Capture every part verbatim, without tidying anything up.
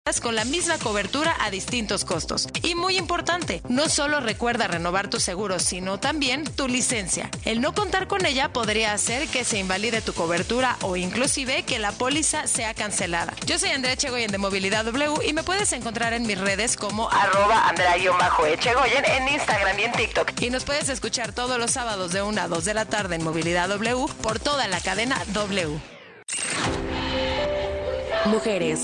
con la misma cobertura a distintos costos. Y muy importante, no solo recuerda renovar tu seguro, sino también tu licencia. El no contar con ella podría hacer que se invalide tu cobertura o inclusive que la póliza sea cancelada. Yo soy Andrea Echegoyen de Movilidad W y me puedes encontrar en mis redes como arroba Andrea-Echegoyen en Instagram y en TikTok. Y nos puedes escuchar todos los sábados de una a dos de la tarde en Movilidad W por toda la cadena W. Mujeres.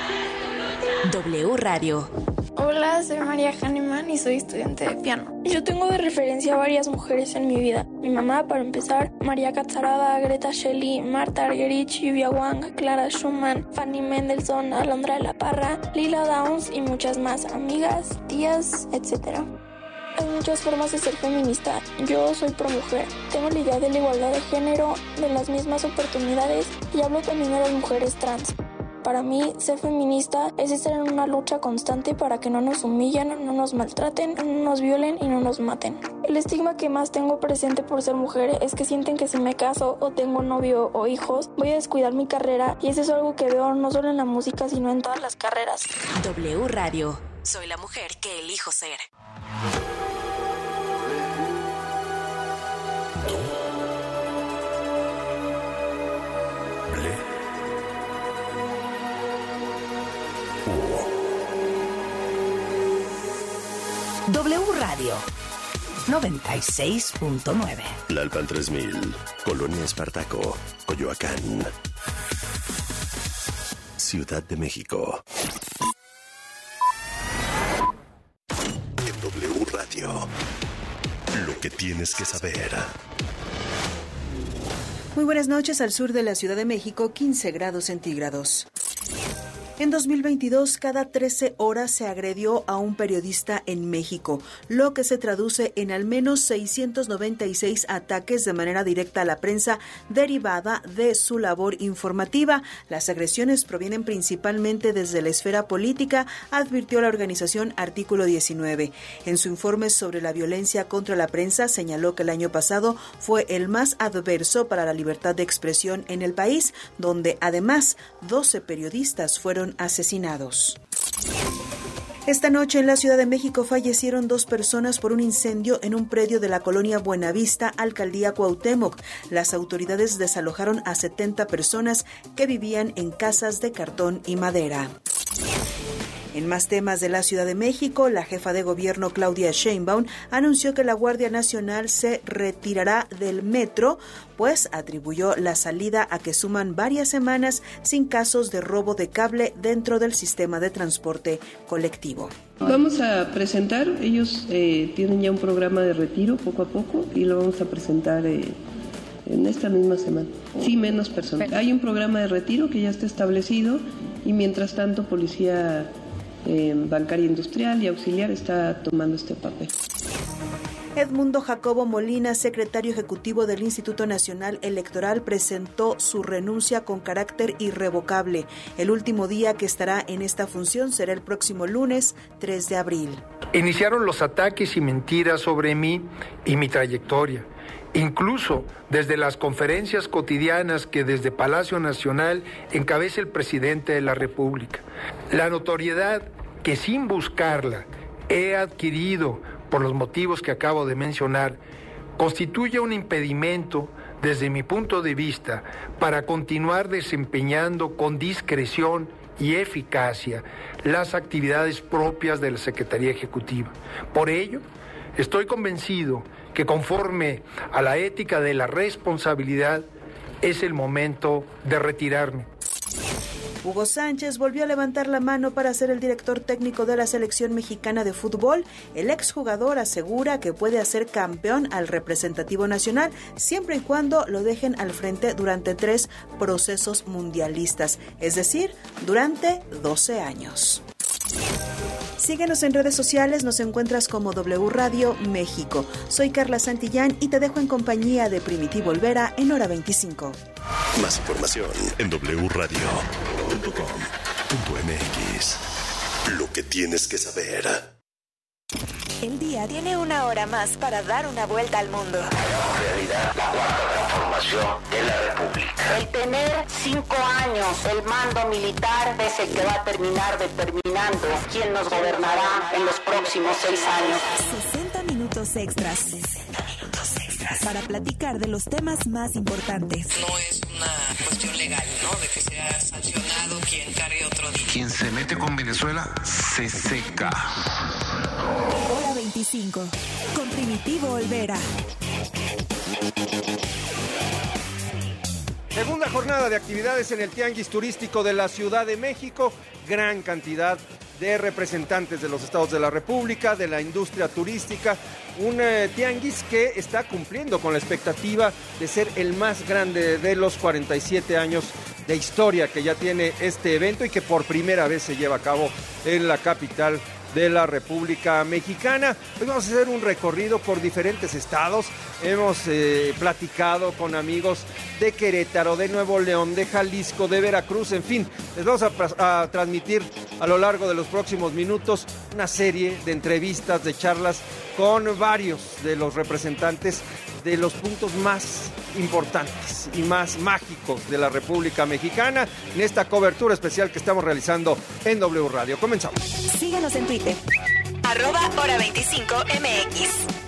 W Radio. Hola, soy María Hahnemann y soy estudiante de piano. Yo tengo de referencia a varias mujeres en mi vida. Mi mamá, para empezar, María Catzarada, Greta Shelley, Marta Argerich, Lluvia Wang, Clara Schumann, Fanny Mendelssohn, Alondra de la Parra, Lila Downs y muchas más, amigas, tías, etcétera. Hay muchas formas de ser feminista. Yo soy pro mujer. Tengo la idea de la igualdad de género, de las mismas oportunidades y hablo también de las mujeres trans. Para mí, ser feminista es estar en una lucha constante para que no nos humillen, no nos maltraten, no nos violen y no nos maten. El estigma que más tengo presente por ser mujer es que sienten que si me caso o tengo novio o hijos, voy a descuidar mi carrera, y eso es algo que veo no solo en la música, sino en todas las carreras. W Radio. Soy la mujer que elijo ser. W Radio noventa y seis punto nueve. Tlalpan tres mil, Colonia Espartaco, Coyoacán, Ciudad de México. En W Radio, lo que tienes que saber. Muy buenas noches. Al sur de la Ciudad de México, quince grados centígrados. En dos mil veintidós, cada trece horas se agredió a un periodista en México, lo que se traduce en al menos seiscientos noventa y seis ataques de manera directa a la prensa derivada de su labor informativa. Las agresiones provienen principalmente desde la esfera política, advirtió la organización Artículo diecinueve. En su informe sobre la violencia contra la prensa, señaló que el año pasado fue el más adverso para la libertad de expresión en el país, donde además doce periodistas fueron asesinados. Esta noche en la Ciudad de México fallecieron dos personas por un incendio en un predio de la colonia Buenavista, alcaldía Cuauhtémoc. Las autoridades desalojaron a setenta personas que vivían en casas de cartón y madera. En más temas de la Ciudad de México, la jefa de gobierno Claudia Sheinbaum anunció que la Guardia Nacional se retirará del metro, pues atribuyó la salida a que suman varias semanas sin casos de robo de cable dentro del sistema de transporte colectivo. Vamos a presentar, ellos eh, tienen ya un programa de retiro poco a poco y lo vamos a presentar eh, en esta misma semana. Sí, menos personas. Hay un programa de retiro que ya está establecido y mientras tanto Policía Eh, bancaria industrial y auxiliar está tomando este papel. Edmundo Jacobo Molina, secretario ejecutivo del Instituto Nacional Electoral, presentó su renuncia con carácter irrevocable. El último día que estará en esta función será el próximo lunes tres de abril. Iniciaron los ataques y mentiras sobre mí y mi trayectoria. Incluso desde las conferencias cotidianas que desde Palacio Nacional encabeza el presidente de la República. La notoriedad que sin buscarla he adquirido por los motivos que acabo de mencionar constituye un impedimento desde mi punto de vista para continuar desempeñando con discreción y eficacia las actividades propias de la Secretaría Ejecutiva. Por ello, estoy convencido que conforme a la ética de la responsabilidad es el momento de retirarme. Hugo Sánchez volvió a levantar la mano para ser el director técnico de la selección mexicana de fútbol. El exjugador asegura que puede hacer campeón al representativo nacional siempre y cuando lo dejen al frente durante tres procesos mundialistas, es decir, durante doce años. Síguenos en redes sociales, nos encuentras como W Radio México. Soy Carla Santillán y te dejo en compañía de Primitivo Olvera en hora veinticinco. Más información en doble u radio punto com punto m x. Lo que tienes que saber. El día tiene una hora más para dar una vuelta al mundo. Realidad, la cuarta transformación de la República. El tener cinco años el mando militar es el que va a terminar determinando quién nos gobernará en los próximos seis años. sesenta minutos extras. sesenta minutos extras. Para platicar de los temas más importantes. No es una cuestión legal, ¿no? De que sea sancionado quien cargue otro día. Quien se mete con Venezuela se seca. Hora veinticinco. Con Primitivo Olvera. Segunda jornada de actividades en el Tianguis Turístico de la Ciudad de México. Gran cantidad de representantes de los estados de la República, de la industria turística. Un eh, tianguis que está cumpliendo con la expectativa de ser el más grande de los cuarenta y siete años de historia que ya tiene este evento y que por primera vez se lleva a cabo en la capital de la República Mexicana. Hoy vamos a hacer un recorrido por diferentes estados. Hemos eh, platicado con amigos de Querétaro, de Nuevo León, de Jalisco, de Veracruz, en fin. Les vamos a, a transmitir a lo largo de los próximos minutos una serie de entrevistas, de charlas con varios de los representantes de los puntos más importantes y más mágicos de la República Mexicana en esta cobertura especial que estamos realizando en W Radio. Comenzamos. Síganos en Twitter. Arroba Hora veinticinco M X.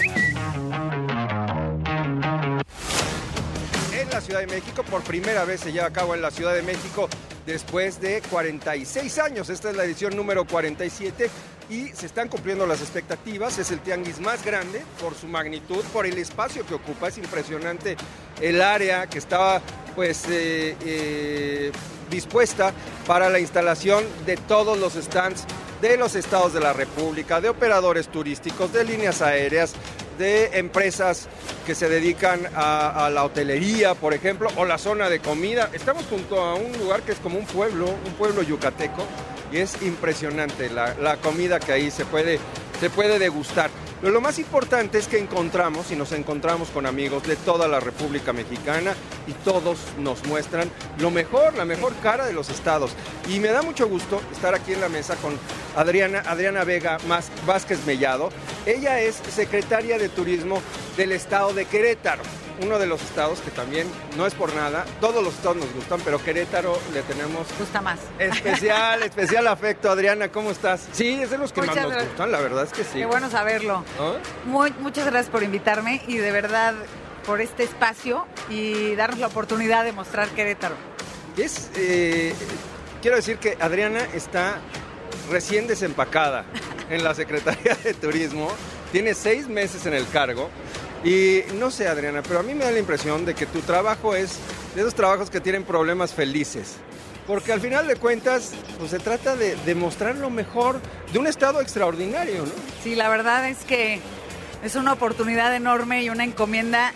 En la Ciudad de México, por primera vez se lleva a cabo en la Ciudad de México después de cuarenta y seis años. Esta es la edición número cuarenta y siete y se están cumpliendo las expectativas. Es el tianguis más grande por su magnitud, por el espacio que ocupa. Es impresionante el área que estaba pues eh, eh, dispuesta para la instalación de todos los stands de los estados de la República, de operadores turísticos, de líneas aéreas, de empresas que se dedican a, a la hotelería, por ejemplo, o la zona de comida. Estamos junto a un lugar que es como un pueblo, un pueblo yucateco, y es impresionante la, la comida que ahí se puede, se puede degustar. Pero lo más importante es que encontramos y nos encontramos con amigos de toda la República Mexicana y todos nos muestran lo mejor, la mejor cara de los estados. Y me da mucho gusto estar aquí en la mesa con Adriana, Adriana Vega Vázquez Mellado. Ella es secretaria de Turismo del estado de Querétaro, uno de los estados que también, no es por nada, todos los estados nos gustan, pero Querétaro le tenemos... Gusta más. Especial, especial afecto. Adriana, ¿cómo estás? Sí, es de los que muchas más nos gracias. Gustan, la verdad es que sí. Qué bueno saberlo. ¿Ah? Muy, muchas gracias por invitarme y de verdad por este espacio y darnos la oportunidad de mostrar Querétaro. Es, eh, quiero decir que Adriana está recién desempacada en la Secretaría de Turismo, tiene seis meses en el cargo. Y no sé, Adriana, pero a mí me da la impresión de que tu trabajo es de esos trabajos que tienen problemas felices. Porque al final de cuentas, pues se trata de, de mostrar lo mejor de un estado extraordinario, ¿no? Sí, la verdad es que es una oportunidad enorme y una encomienda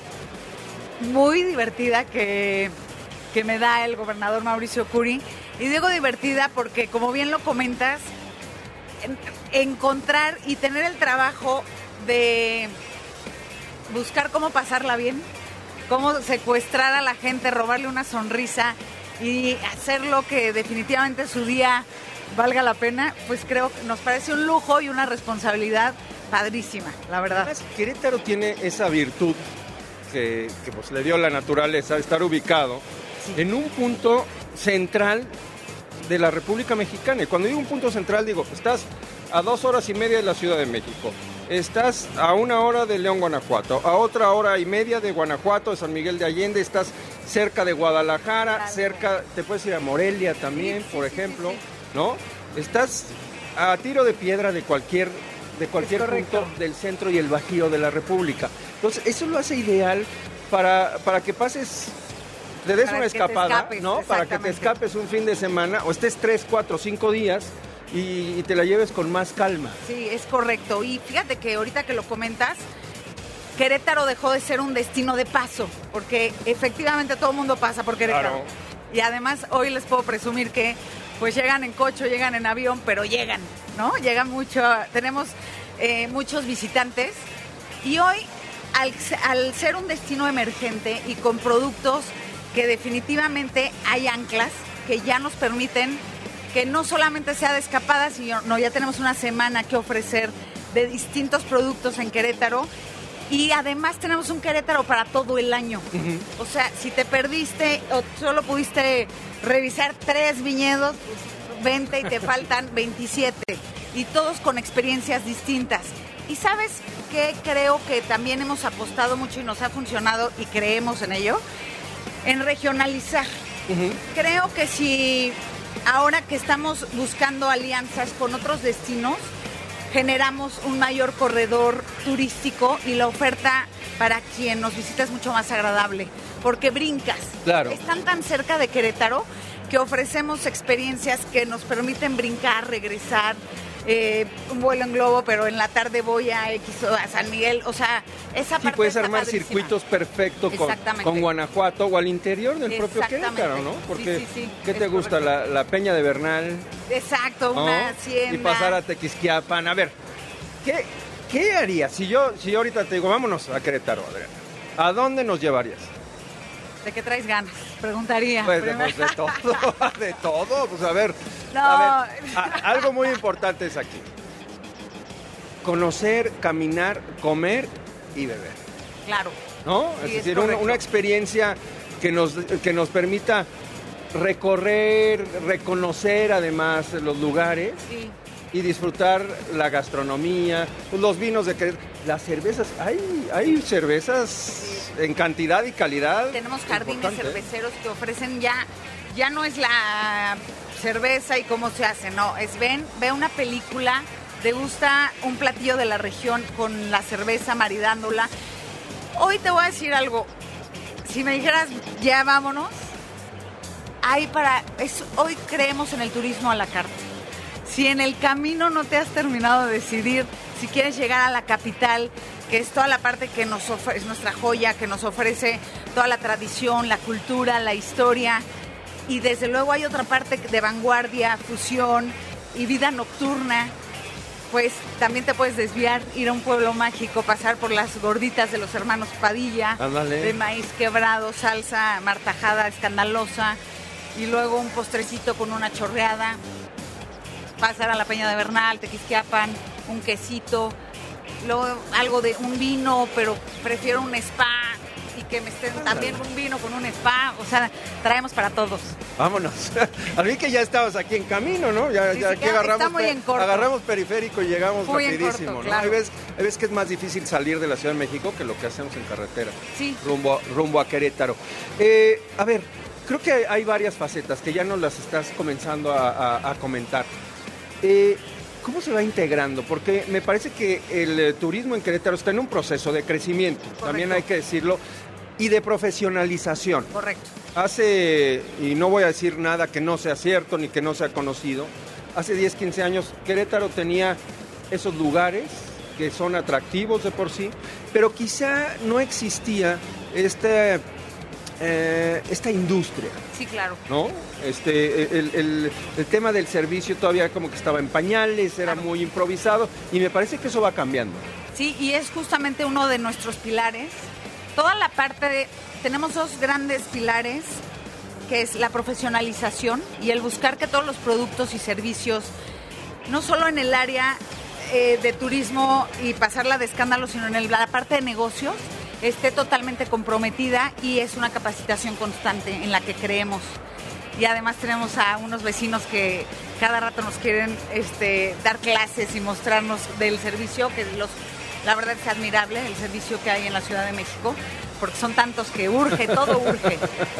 muy divertida que, que me da el gobernador Mauricio Curi. Y digo divertida porque, como bien lo comentas, en, encontrar y tener el trabajo de buscar cómo pasarla bien, cómo secuestrar a la gente, robarle una sonrisa y hacer lo que definitivamente su día valga la pena, pues creo que nos parece un lujo y una responsabilidad padrísima, la verdad. Además, Querétaro tiene esa virtud que, que pues, le dio la naturaleza de estar ubicado sí. en un punto central de la República Mexicana. Y cuando digo un punto central, digo, estás a dos horas y media de la Ciudad de México, estás a una hora de León, Guanajuato, a otra hora y media de Guanajuato, de San Miguel de Allende, estás cerca de Guadalajara, claro. cerca, te puedes ir a Morelia también, sí, por sí, ejemplo, sí, sí. ¿no? Estás a tiro de piedra de cualquier, de cualquier punto del centro y el bajío de la República. Entonces, eso lo hace ideal para, para que pases, te des para una escapada, escapes, ¿no? Para que te escapes un fin de semana, o estés tres, cuatro, cinco días, Y, y te la lleves con más calma. Sí, es correcto. Y fíjate que ahorita que lo comentas, Querétaro dejó de ser un destino de paso, porque efectivamente todo el mundo pasa por Querétaro. Claro. Y además hoy les puedo presumir que pues llegan en coche, llegan en avión, pero llegan, ¿no? Llegan mucho, tenemos eh, muchos visitantes. Y hoy, al, al ser un destino emergente y con productos que definitivamente hay anclas que ya nos permiten que no solamente sea de escapadas, sino no, ya tenemos una semana que ofrecer de distintos productos en Querétaro. Y además tenemos un Querétaro para todo el año. Uh-huh. O sea, si te perdiste o solo pudiste revisar tres viñedos, pues veinte y te faltan veintisiete. Y todos con experiencias distintas. Y ¿sabes qué? Creo que también hemos apostado mucho y nos ha funcionado y creemos en ello, en regionalizar. Uh-huh. Creo que si ahora que estamos buscando alianzas con otros destinos, generamos un mayor corredor turístico y la oferta para quien nos visita es mucho más agradable, porque brincas. Claro. Están tan cerca de Querétaro que ofrecemos experiencias que nos permiten brincar, regresar, eh, un vuelo en globo, pero en la tarde voy a X o a San Miguel, o sea, esa sí, parte puedes está armar padrísima. Circuitos perfectos con, con Guanajuato o al interior del propio Querétaro, ¿no? Porque, sí, sí, sí, ¿qué te gusta? La, la Peña de Bernal. Exacto, ¿no? Una hacienda. Y pasar a Tequisquiapan. A ver, ¿qué, qué harías? Si yo, si yo ahorita te digo, vámonos a Querétaro, Adriana, ¿a dónde nos llevarías? ¿De qué traes ganas? Preguntaría. Pues de, pues de todo, de todo. Pues a ver, no. a ver a, algo muy importante es aquí. Conocer, caminar, comer y beber. Claro. ¿No? Sí, es es decir, una, una experiencia que nos, que nos permita recorrer, reconocer además los lugares. Sí. Y disfrutar la gastronomía, los vinos de Querétaro, las cervezas, hay, hay cervezas en cantidad y calidad. Tenemos jardines cerveceros que ofrecen ya, ya no es la cerveza y cómo se hace, no, es ven, ve una película, degusta un platillo de la región con la cerveza, maridándola. Hoy te voy a decir algo, si me dijeras, ya vámonos, hay para, es, hoy creemos en el turismo a la carta. Si en el camino no te has terminado de decidir si quieres llegar a la capital, que es toda la parte que nos ofrece, es nuestra joya, que nos ofrece toda la tradición, la cultura, la historia, y desde luego hay otra parte de vanguardia, fusión y vida nocturna, pues también te puedes desviar, ir a un pueblo mágico, pasar por las gorditas de los hermanos Padilla, Ándale. De maíz quebrado, salsa martajada escandalosa, y luego un postrecito con una chorreada. Pasar a la Peña de Bernal, Tequisquiapan, un quesito, luego algo de un vino, pero prefiero un spa y que me estén también un vino con un spa, o sea, traemos para todos. Vámonos. A mí que ya estabas aquí en camino, ¿no? Ya, sí, ya sí, aquí agarramos, está muy en corto. agarramos periférico y llegamos muy rapidísimo, en corto, ¿no? claro. Hay veces, hay veces que es más difícil salir de la Ciudad de México que lo que hacemos en carretera, sí. rumbo, a, rumbo a Querétaro. Eh, a ver, creo que hay varias facetas que ya nos las estás comenzando a, a, a comentar. Eh, ¿Cómo se va integrando? Porque me parece que el eh, turismo en Querétaro está en un proceso de crecimiento, correcto. También hay que decirlo, y de profesionalización. Correcto. Hace, y no voy a decir nada que no sea cierto ni que no sea conocido, hace diez, quince años Querétaro tenía esos lugares que son atractivos de por sí, pero quizá no existía este... Eh, esta industria. Sí, claro. ¿No? Este, el, el, el tema del servicio todavía como que estaba en pañales, era claro. Muy improvisado, y me parece que eso va cambiando. Sí, y es justamente uno de nuestros pilares. Toda la parte de... Tenemos dos grandes pilares, que es la profesionalización y el buscar que todos los productos y servicios, no solo en el área eh, de turismo y pasarla de escándalo, sino en el, la parte de negocios, esté totalmente comprometida, y es una capacitación constante en la que creemos. Y además tenemos a unos vecinos que cada rato nos quieren este, dar clases y mostrarnos del servicio, que los, la verdad es admirable el servicio que hay en la Ciudad de México, porque son tantos que urge, todo urge,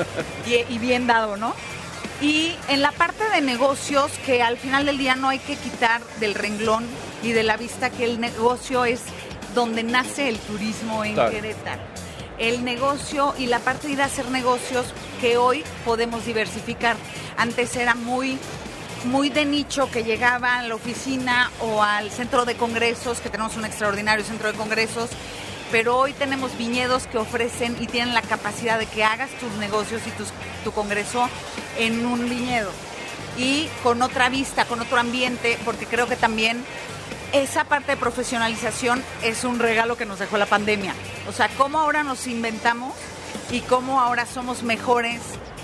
y, y bien dado, ¿no? Y en la parte de negocios, que al final del día no hay que quitar del renglón y de la vista que el negocio es donde nace el turismo en claro. Querétaro. El negocio y la parte de ir a hacer negocios que hoy podemos diversificar. Antes era muy, muy de nicho, que llegaba a la oficina o al centro de congresos, que tenemos un extraordinario centro de congresos, pero hoy tenemos viñedos que ofrecen y tienen la capacidad de que hagas tus negocios y tus, tu congreso en un viñedo. Y con otra vista, con otro ambiente, porque creo que también esa parte de profesionalización es un regalo que nos dejó la pandemia. O sea, cómo ahora nos inventamos y cómo ahora somos mejores,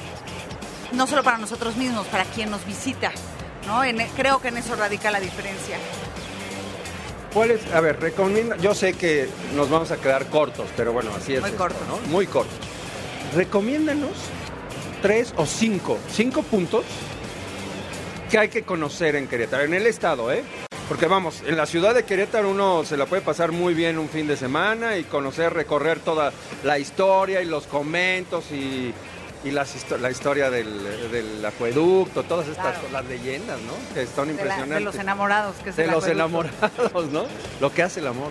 no solo para nosotros mismos, para quien nos visita, ¿no? En, creo que en eso radica la diferencia. ¿Cuál es? A ver, recomienda. Yo sé que nos vamos a quedar cortos, pero bueno, así es. Muy esto, corto, ¿no? Muy corto. Recomiéndanos tres o cinco, cinco puntos que hay que conocer en Querétaro, en el estado, ¿eh? Porque vamos, en la ciudad de Querétaro uno se la puede pasar muy bien un fin de semana y conocer, recorrer toda la historia y los conventos y, y las, la historia del, del acueducto, todas estas Claro. las leyendas, ¿no? Que son De, la- impresionantes. de los enamorados, que es De el los acueducto. enamorados, ¿no? Lo que hace el amor.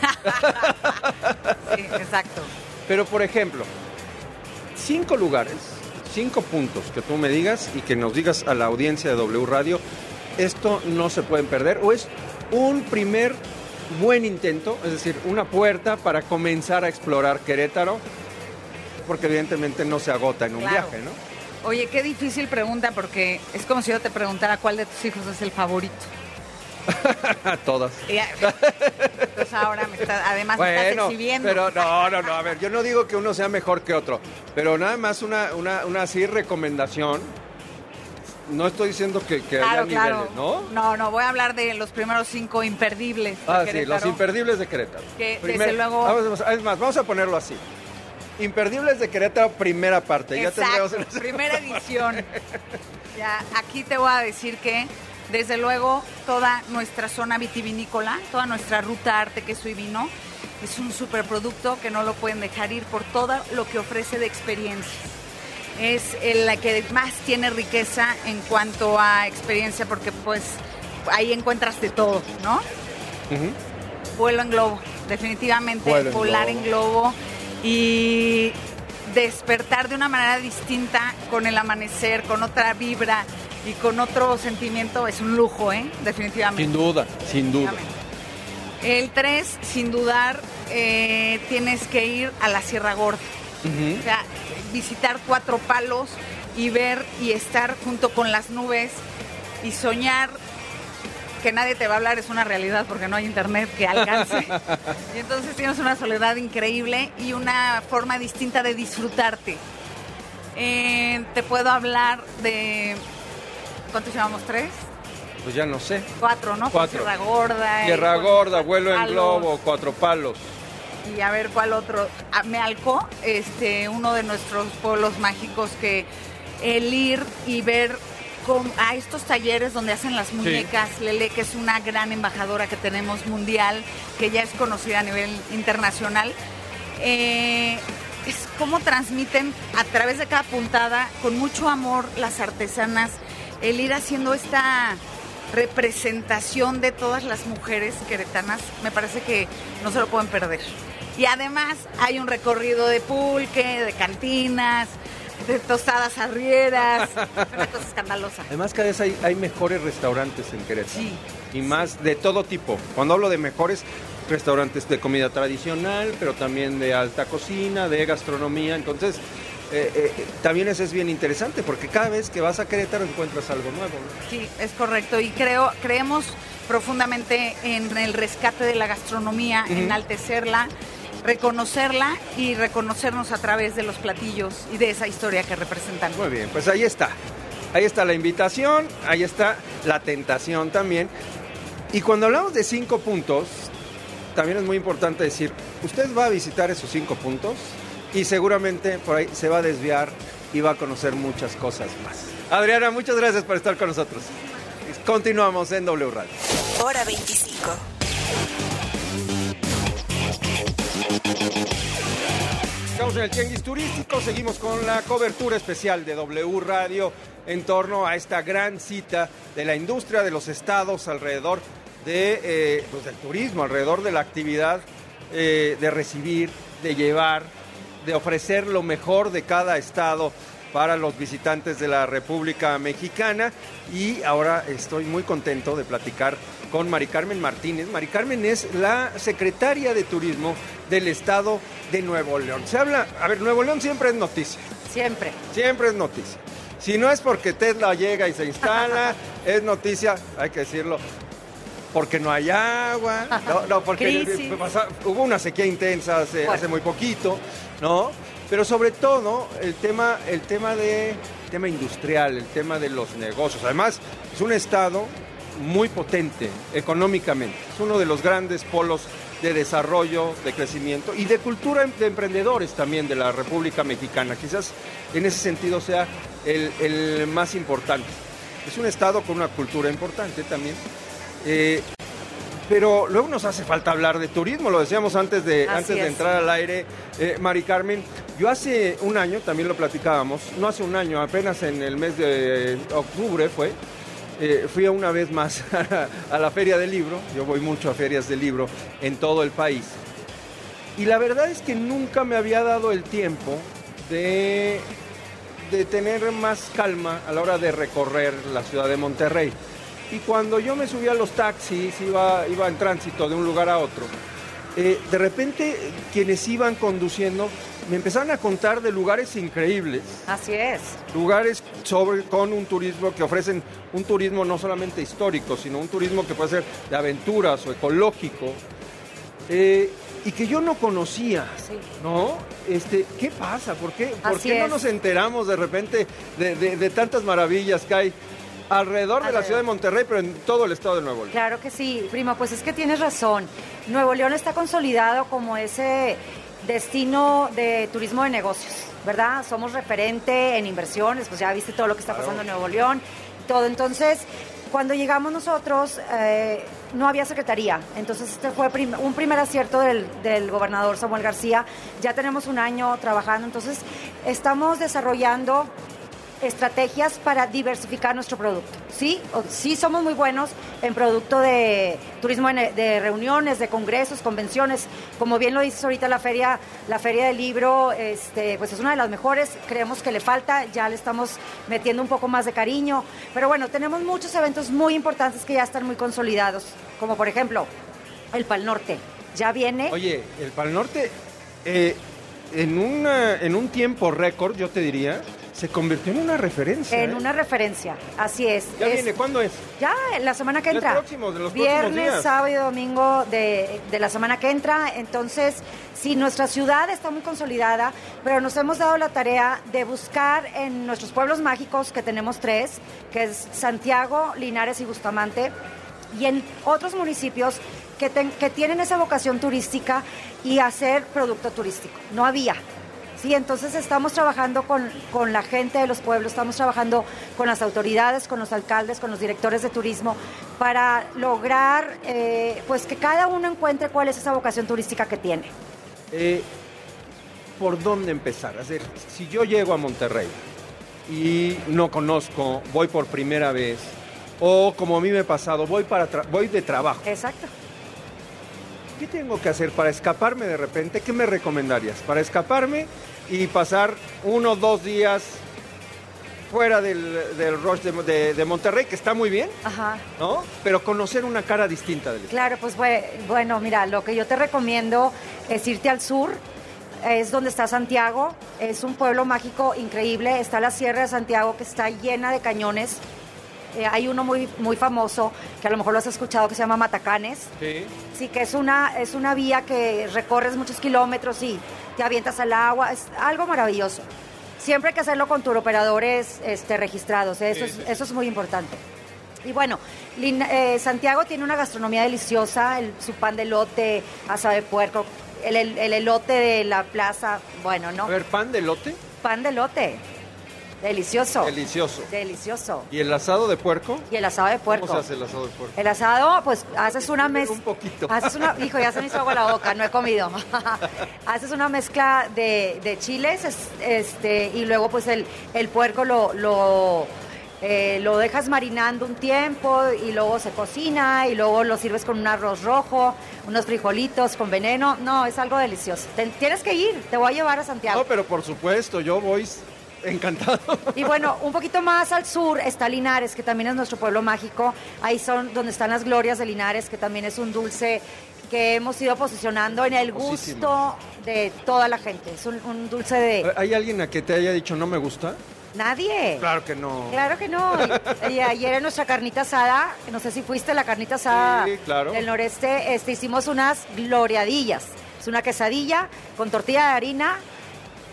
Sí, exacto. Pero, por ejemplo, cinco lugares, cinco puntos que tú me digas y que nos digas a la audiencia de W Radio, esto no se pueden perder, o es un primer buen intento, es decir, una puerta para comenzar a explorar Querétaro, porque evidentemente no se agota en un Claro. viaje, ¿no? Oye, qué difícil pregunta, porque es como si yo te preguntara cuál de tus hijos es el favorito. Todas. Y, entonces ahora me está, además me estás Bueno, exhibiendo. pero no, no, no, a ver, yo no digo que uno sea mejor que otro, pero nada más una, una, una así recomendación. No estoy diciendo que, que Claro, haya claro. niveles, ¿no? No, no, voy a hablar de los primeros cinco imperdibles de Ah, sí, Querétaro. los imperdibles de Querétaro. Que, desde luego- Vamos, es más, vamos a ponerlo así. Imperdibles de Querétaro, primera parte. Ya Exacto, tendremos... primera edición. Ya, aquí te voy a decir que, desde luego, toda nuestra zona vitivinícola, toda nuestra ruta arte, queso y vino, es un superproducto que no lo pueden dejar ir por todo lo que ofrece de experiencias. Es la que más tiene riqueza en cuanto a experiencia, porque pues ahí encuentras de todo, ¿no? Ujú. Vuelo en globo, definitivamente Vuelo en volar globo. en globo y despertar de una manera distinta con el amanecer, con otra vibra y con otro sentimiento es un lujo, ¿eh? Definitivamente. Sin duda, sin duda. El tres, sin dudar, eh, tienes que ir a la Sierra Gorda. Ujú. O sea, visitar Cuatro Palos y ver y estar junto con las nubes y soñar que nadie te va a hablar es una realidad porque no hay internet que alcance. Y entonces tienes una soledad increíble y una forma distinta de disfrutarte. Eh, te puedo hablar de... ¿Cuántos llevamos? ¿Tres? Pues ya no sé. Cuatro, ¿no? Cuatro. Sierra Gorda. Tierra eh, Gorda, vuelo en Palos. globo, Cuatro Palos. Y a ver cuál otro. Ah, Mealco, este, uno de nuestros pueblos mágicos, que el ir y ver con, a estos talleres donde hacen las muñecas, sí. Lele, que es una gran embajadora que tenemos mundial, que ya es conocida a nivel internacional. Eh, es cómo transmiten a través de cada puntada, con mucho amor, las artesanas, el ir haciendo esta representación de todas las mujeres queretanas, me parece que no se lo pueden perder. Y además hay un recorrido de pulque, de cantinas, de tostadas arrieras, una cosa escandalosa. Además, cada vez hay, hay mejores restaurantes en Querétaro. Sí. Y más de todo tipo. Cuando hablo de mejores, restaurantes de comida tradicional, pero también de alta cocina, de gastronomía. Entonces, eh, eh, también eso es bien interesante, porque cada vez que vas a Querétaro encuentras algo nuevo, ¿no? Sí, es correcto. Y creo, creemos profundamente en el rescate de la gastronomía, uh-huh. enaltecerla, reconocerla y reconocernos a través de los platillos y de esa historia que representan. Muy bien, pues ahí está. Ahí está la invitación, ahí está la tentación también. Y cuando hablamos de cinco puntos, también es muy importante decir, usted va a visitar esos cinco puntos y seguramente por ahí se va a desviar y va a conocer muchas cosas más. Adriana, muchas gracias por estar con nosotros. Continuamos en W Radio. Hora veinticinco. Estamos en el Tianguis Turístico, seguimos con la cobertura especial de W Radio en torno a esta gran cita de la industria de los estados alrededor de, eh, pues del turismo, alrededor de la actividad eh, de recibir, de llevar, de ofrecer lo mejor de cada estado para los visitantes de la República Mexicana. Y ahora estoy muy contento de platicar con Mari Carmen Martínez. Mari Carmen es la secretaria de Turismo del estado de Nuevo León. Se habla, a ver, Nuevo León siempre es noticia. Siempre. Siempre es noticia. Si no es porque Tesla llega y se instala, es noticia, hay que decirlo, porque no hay agua, no, no porque pasa, hubo una sequía intensa hace, bueno. hace muy poquito, ¿no? Pero sobre todo el tema, el tema de, el tema industrial, el tema de los negocios. Además, es un estado muy potente económicamente. Es uno de los grandes polos de desarrollo, de crecimiento y de cultura de emprendedores también de la República Mexicana. Quizás en ese sentido sea el, el más importante. Es un estado con una cultura importante también. Eh, pero luego nos hace falta hablar de turismo, lo decíamos antes de, antes de entrar al aire, eh, Mari Carmen. Yo hace un año, también lo platicábamos, no hace un año, apenas en el mes de octubre fue, Eh, fui una vez más a la Feria del Libro. Yo voy mucho a ferias del libro en todo el país. Y la verdad es que nunca me había dado el tiempo de, de tener más calma a la hora de recorrer la ciudad de Monterrey. Y cuando yo me subí a los taxis, iba, iba en tránsito de un lugar a otro, eh, de repente quienes iban conduciendo me empezaron a contar de lugares increíbles. Así es. Lugares sobre, con un turismo que ofrecen un turismo no solamente histórico, sino un turismo que puede ser de aventuras o ecológico, eh, y que yo no conocía, sí. ¿no? Este, ¿qué pasa? ¿Por qué, ¿por qué no nos enteramos de repente de, de, de tantas maravillas que hay alrededor de la ciudad de Monterrey, pero en todo el estado de Nuevo León? Claro que sí, primo, pues es que tienes razón. Nuevo León está consolidado como ese destino de turismo de negocios, ¿verdad? Somos referente en inversiones, pues ya viste todo lo que está pasando claro. en Nuevo León, todo. Entonces, cuando llegamos nosotros, eh, no había secretaría. Entonces, este fue prim- un primer acierto del, del gobernador Samuel García. Ya tenemos un año trabajando, entonces estamos desarrollando estrategias para diversificar nuestro producto. Sí, sí somos muy buenos en producto de turismo de, de reuniones, de congresos, convenciones. Como bien lo dices ahorita, la feria, la feria del libro, este, pues es una de las mejores. Creemos que le falta, ya le estamos metiendo un poco más de cariño. Pero bueno, tenemos muchos eventos muy importantes que ya están muy consolidados, como por ejemplo el Pal Norte. Ya viene. Oye, el Pal Norte, eh, en una, en un tiempo récord, yo te diría, se convirtió en una referencia. En ¿eh? una referencia, así es. ¿Ya es, viene? ¿Cuándo es? Ya, la semana que entra. Los próximos, de los Viernes, próximos días. sábado y domingo de, de la semana que entra. Entonces, sí, nuestra ciudad está muy consolidada, pero nos hemos dado la tarea de buscar en nuestros pueblos mágicos, que tenemos tres, que es Santiago, Linares y Bustamante, y en otros municipios que, ten, que tienen esa vocación turística y hacer producto turístico. No había. Sí, entonces estamos trabajando con, con la gente de los pueblos, estamos trabajando con las autoridades, con los alcaldes, con los directores de turismo, para lograr eh, pues que cada uno encuentre cuál es esa vocación turística que tiene. Eh, ¿Por dónde empezar? Es decir, si yo llego a Monterrey y no conozco, voy por primera vez, o como a mí me ha pasado, voy, para tra- voy de trabajo. Exacto. ¿Qué tengo que hacer para escaparme de repente? ¿Qué me recomendarías? Para escaparme y pasar uno o dos días fuera del, del rush de, de, de Monterrey, que está muy bien, Ajá. ¿no? Pero conocer una cara distinta del estado. Claro, pues bueno, mira, lo que yo te recomiendo es irte al sur, es donde está Santiago, es un pueblo mágico increíble, está la Sierra de Santiago que está llena de cañones. Eh, hay uno muy muy famoso, que a lo mejor lo has escuchado, que se llama Matacanes. Sí. Sí, que es una, es una vía que recorres muchos kilómetros y te avientas al agua. Es algo maravilloso. Siempre hay que hacerlo con turoperadores este, registrados. ¿eh? Eso, sí, sí. Es, eso es muy importante. Y bueno, Lin, eh, Santiago tiene una gastronomía deliciosa, el, su pan de elote, asado de puerco, el, el, el elote de la plaza, bueno, ¿no? A ver, ¿pan de elote? Pan de elote. Delicioso. Delicioso. Delicioso. ¿Y el asado de puerco? Y el asado de puerco. ¿Cómo se hace el asado de puerco? El asado, pues haces una mezcla. Un poquito. Haces una, hijo, ya se me hizo agua la boca, no he comido. Haces una mezcla de, de chiles, este, y luego pues el, el puerco lo, lo, eh, lo dejas marinando un tiempo y luego se cocina y luego lo sirves con un arroz rojo, unos frijolitos con veneno. No, es algo delicioso. Te, tienes que ir, te voy a llevar a Santiago. No, pero por supuesto, yo voy encantado. Y bueno, un poquito más al sur está Linares, que también es nuestro pueblo mágico. Ahí son donde están las glorias de Linares, que también es un dulce que hemos ido posicionando en el gusto de toda la gente. Es un, un dulce de... ¿Hay alguien a que te haya dicho no me gusta? Nadie. Claro que no. Claro que no. Y, y ayer en nuestra carnita asada, no sé si fuiste la carnita asada sí, claro. del noreste, este, hicimos unas gloriadillas. Es una quesadilla con tortilla de harina,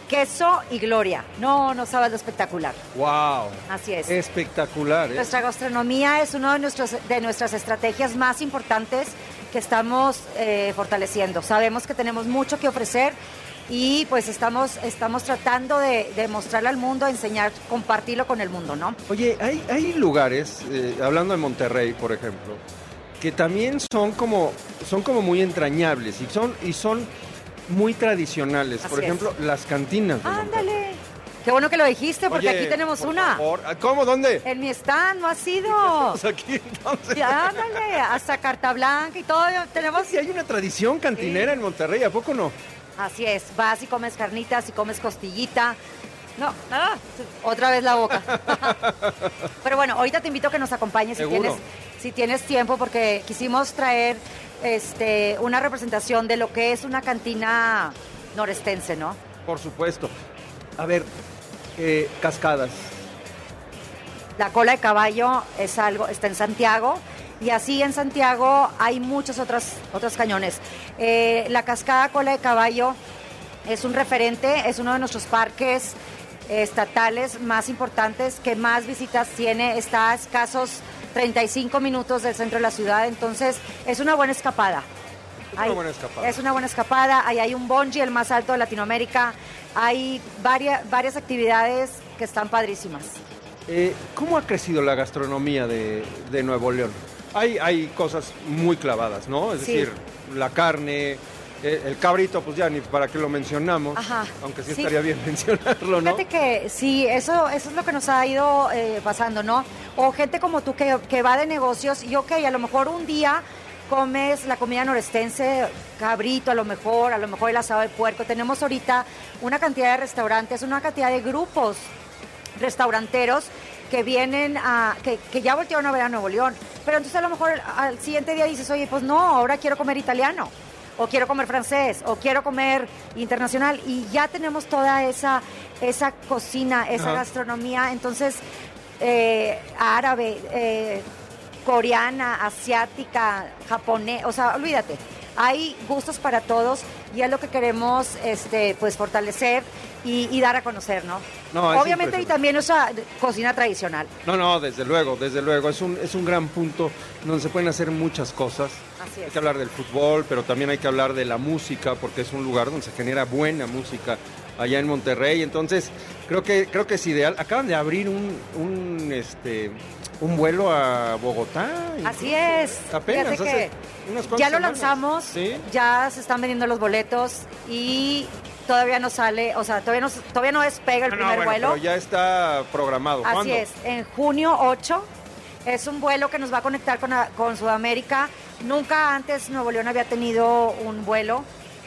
queso y gloria. No, no sabes lo espectacular. ¡Wow! Así es. Espectacular, ¿eh? Nuestra gastronomía es una de, nuestros, de nuestras estrategias más importantes que estamos eh, fortaleciendo. Sabemos que tenemos mucho que ofrecer y pues estamos, estamos tratando de, de mostrarle al mundo, enseñar, compartirlo con el mundo, ¿no? Oye, hay, hay lugares, eh, hablando de Monterrey, por ejemplo, que también son como, son como muy entrañables y son, y son muy tradicionales. Así por ejemplo, es. las cantinas de Monterrey. ¡Ándale! Qué bueno que lo dijiste, porque Oye, aquí tenemos por una. favor. ¿Cómo? ¿Dónde? En mi stand, no ha sido. Estamos aquí, entonces. Ya, ándale, hasta Carta Blanca y todo. Tenemos... Sí, hay una tradición cantinera Sí. en Monterrey, ¿a poco no? Así es, vas y comes carnitas y comes costillita. No, ah, otra vez la boca. Pero bueno, ahorita te invito a que nos acompañes si Seguro. tienes, si tienes tiempo, porque quisimos traer este, una representación de lo que es una cantina norestense, ¿no? Por supuesto. A ver, eh, cascadas. La cola de caballo es algo, está en Santiago. Y así en Santiago hay muchos otros, otros cañones. Eh, la cascada Cola de Caballo es un referente, es uno de nuestros parques eh, estatales más importantes, que más visitas tiene, está a escasos treinta y cinco minutos del centro de la ciudad, entonces es una buena escapada. Es Hay- una buena escapada. Es una buena escapada, ahí hay un bungee, el más alto de Latinoamérica, hay varias, varias actividades que están padrísimas. Eh, ¿Cómo ha crecido la gastronomía de, de Nuevo León? Hay, hay cosas muy clavadas, ¿no? Es Sí. decir, la carne, eh, el cabrito, pues ya ni para qué lo mencionamos, Ajá. aunque sí, Sí. estaría bien mencionarlo, ¿no? Fíjate que sí, eso, eso es lo que nos ha ido eh, pasando, ¿no? O gente como tú que, que va de negocios y ok, a lo mejor un día comes la comida norestense, cabrito a lo mejor, a lo mejor el asado de puerco. Tenemos ahorita una cantidad de restaurantes, una cantidad de grupos restauranteros que vienen a, que, que ya voltearon a ver a Nuevo León. Pero entonces a lo mejor al siguiente día dices, oye, pues no, ahora quiero comer italiano, o quiero comer francés, o quiero comer internacional, y ya tenemos toda esa, esa cocina, esa Ajá. gastronomía, entonces, eh, árabe, eh, coreana, asiática, japonés, o sea, olvídate, hay gustos para todos y es lo que queremos este, pues fortalecer y, y dar a conocer, ¿no? No, es Obviamente, y impresionante. también nuestra cocina tradicional. No, no, desde luego, desde luego. Es un, es un gran punto donde se pueden hacer muchas cosas. Así Hay es. que hablar del fútbol, pero también hay que hablar de la música, porque es un lugar donde se genera buena música allá en Monterrey. Entonces, creo que, creo que es ideal. Acaban de abrir un, un, este, un vuelo a Bogotá. Así es. Apenas, Fíjate hace que unas cuantas ya lo semanas. lanzamos, ¿Sí? ya se están vendiendo los boletos y todavía no sale, o sea, todavía no, todavía no despega el No, no, primer bueno, vuelo. pero ya está programado. Así ¿Cuándo? es, en junio ocho es un vuelo que nos va a conectar con, a- con Sudamérica. Nunca antes Nuevo León había tenido un vuelo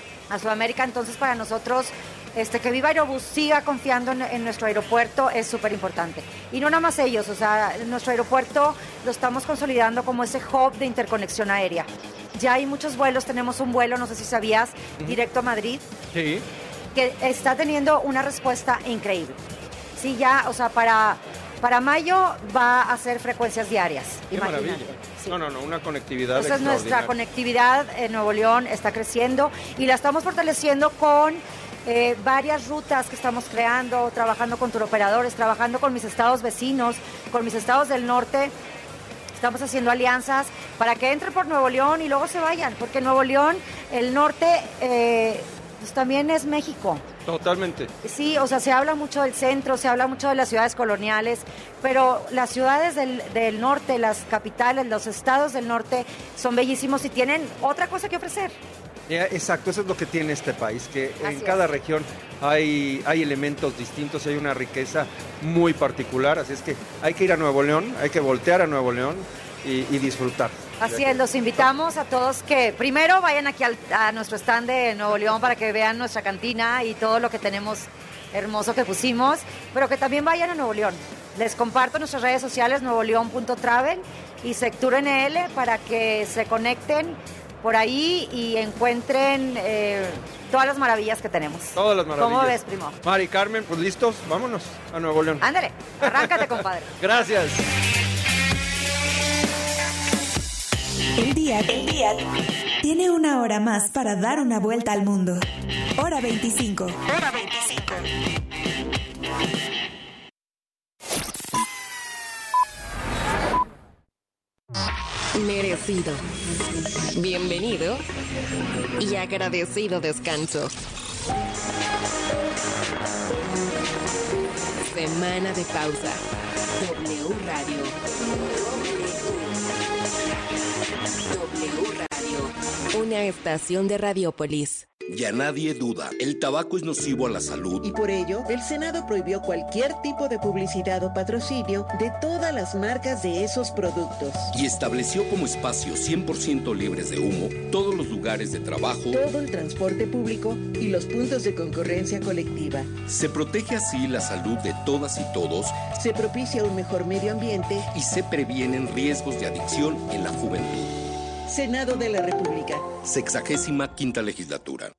a Sudamérica, entonces para nosotros este, que Viva Aerobús siga confiando en, en nuestro aeropuerto es súper importante. Y no nada más ellos, o sea, nuestro aeropuerto lo estamos consolidando como ese hub de interconexión aérea. Ya hay muchos vuelos, tenemos un vuelo, no sé si sabías, directo a Madrid, Sí. que está teniendo una respuesta increíble. Sí, ya, o sea, para, para mayo va a hacer frecuencias diarias. Qué imagínate. maravilla. No, no, no, una conectividad Entonces nuestra extraordinaria. conectividad en Nuevo León está creciendo y la estamos fortaleciendo con eh, varias rutas que estamos creando, trabajando con turoperadores, trabajando con mis estados vecinos, con mis estados del norte. Estamos haciendo alianzas para que entren por Nuevo León y luego se vayan, porque Nuevo León, el norte, eh, pues también es México. Totalmente. Sí, o sea, se habla mucho del centro, se habla mucho de las ciudades coloniales, pero las ciudades del, del norte, las capitales, los estados del norte son bellísimos y tienen otra cosa que ofrecer. Ya, exacto, eso es lo que tiene este país, que Así en es. cada región hay, hay elementos distintos y hay una riqueza muy particular, así es que hay que ir a Nuevo León, hay que voltear a Nuevo León y, y disfrutar. Así es, los invitamos a todos que primero vayan aquí al- a nuestro stand de Nuevo León para que vean nuestra cantina y todo lo que tenemos hermoso que pusimos, pero que también vayan a Nuevo León. Les comparto nuestras redes sociales, nuevo león punto travel y Sectur N L para que se conecten por ahí y encuentren eh, todas las maravillas que tenemos. Todas las maravillas. ¿Cómo ves, primo? Mari Carmen, pues listos, vámonos a Nuevo León. Ándale, arráncate, compadre. Gracias. El día, el día Tiene una hora más para dar una vuelta al mundo. Hora veinticinco. Hora veinticinco. Merecido. Bienvenido y agradecido descanso. Semana de pausa. W Radio. W Radio. Una estación de Radiópolis. Ya nadie duda, el tabaco es nocivo a la salud. Y por ello, el Senado prohibió cualquier tipo de publicidad o patrocinio de todas las marcas de esos productos. Y estableció como espacios cien por ciento libres de humo todos los lugares de trabajo, todo el transporte público y los puntos de concurrencia colectiva. Se protege así la salud de todas y todos. Se propicia un mejor medio ambiente. Y se previenen riesgos de adicción en la juventud. Senado de la República. Sexagésima quinta legislatura.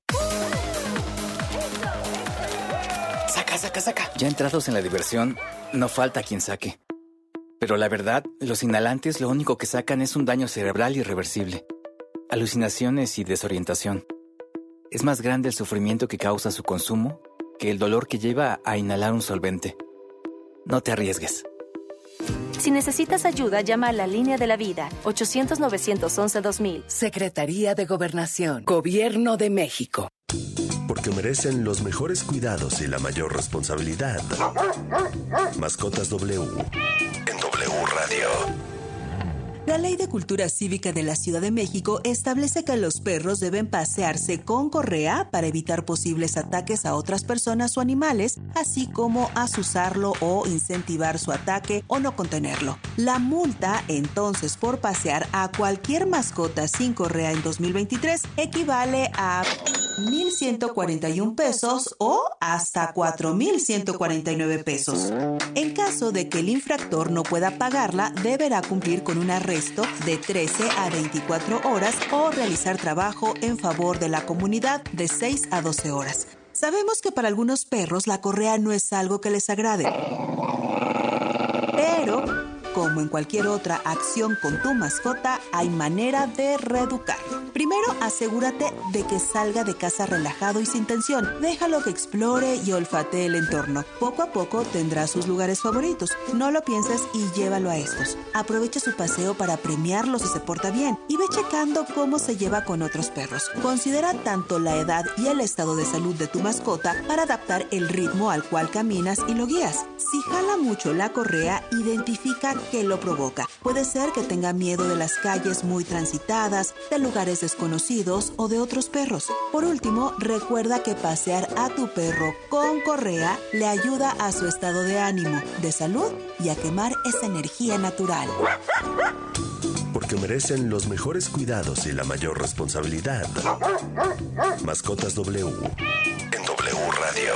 Saca, saca, saca. Ya entrados en la diversión, no falta quien saque. Pero la verdad, los inhalantes lo único que sacan es un daño cerebral irreversible. Alucinaciones y desorientación. Es más grande el sufrimiento que causa su consumo que el dolor que lleva a inhalar un solvente. No te arriesgues. Si necesitas ayuda, llama a la Línea de la Vida, ochocientos, novecientos once, dos mil. Secretaría de Gobernación, Gobierno de México. Porque merecen los mejores cuidados y la mayor responsabilidad. Mascotas W en W Radio. La Ley de Cultura Cívica de la Ciudad de México establece que los perros deben pasearse con correa para evitar posibles ataques a otras personas o animales, así como azuzarlo o incentivar su ataque o no contenerlo. La multa, entonces, por pasear a cualquier mascota sin correa en dos mil veintitrés equivale a mil ciento cuarenta y un pesos o hasta cuatro mil ciento cuarenta y nueve pesos. En caso de que el infractor no pueda pagarla, deberá cumplir con un arresto de trece a veinticuatro horas o realizar trabajo en favor de la comunidad de seis a doce horas. Sabemos que para algunos perros la correa no es algo que les agrade, pero como en cualquier otra acción con tu mascota, hay manera de reeducarlo. Primero, asegúrate de que salga de casa relajado y sin tensión. Déjalo que explore y olfatee el entorno. Poco a poco tendrá sus lugares favoritos. No lo pienses y llévalo a estos. Aprovecha su paseo para premiarlo si se porta bien y ve checando cómo se lleva con otros perros. Considera tanto la edad y el estado de salud de tu mascota para adaptar el ritmo al cual caminas y lo guías. Si jala mucho la correa, identifica qué lo provoca. Puede ser que tenga miedo de las calles muy transitadas, de lugares desconocidos o de otros perros. Por último, recuerda que pasear a tu perro con correa le ayuda a su estado de ánimo, de salud y a quemar esa energía natural. Porque merecen los mejores cuidados y la mayor responsabilidad. Mascotas W en W Radio.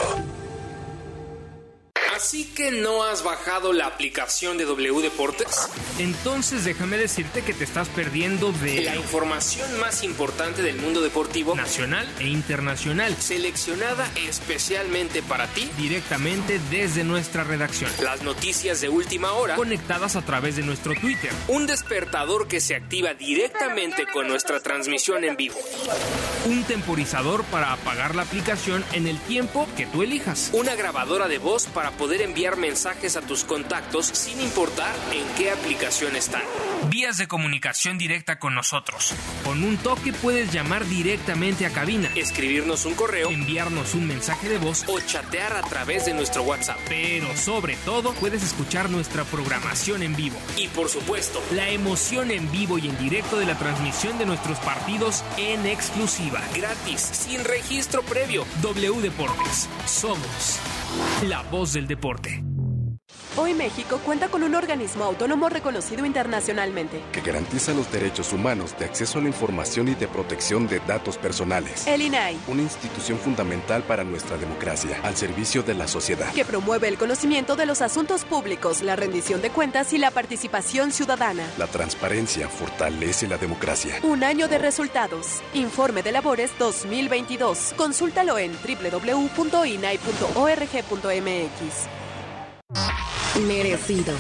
¿Así que no has bajado la aplicación de W Deportes? Entonces déjame decirte que te estás perdiendo de la información más importante del mundo deportivo nacional e internacional, seleccionada especialmente para ti, directamente desde nuestra redacción. Las noticias de última hora, conectadas a través de nuestro Twitter. Un despertador que se activa directamente con nuestra transmisión en vivo. Un temporizador para apagar la aplicación en el tiempo que tú elijas. Una grabadora de voz para poder enviar mensajes a tus contactos sin importar en qué aplicación están. Vías de comunicación directa con nosotros. Con un toque puedes llamar directamente a cabina, escribirnos un correo, enviarnos un mensaje de voz o chatear a través de nuestro WhatsApp. Pero sobre todo puedes escuchar nuestra programación en vivo. Y por supuesto, la emoción en vivo y en directo de la transmisión de nuestros partidos en exclusiva. Gratis, sin registro previo. W Deportes. Somos la voz del deporte. Hoy México cuenta con un organismo autónomo reconocido internacionalmente que garantiza los derechos humanos de acceso a la información y de protección de datos personales. El I N A I. Una institución fundamental para nuestra democracia, al servicio de la sociedad. Que promueve el conocimiento de los asuntos públicos, la rendición de cuentas y la participación ciudadana. La transparencia fortalece la democracia. Un año de resultados. Informe de labores dos mil veintidós. Consúltalo en doble u doble u doble u punto i n a i punto org punto m x. Merecido.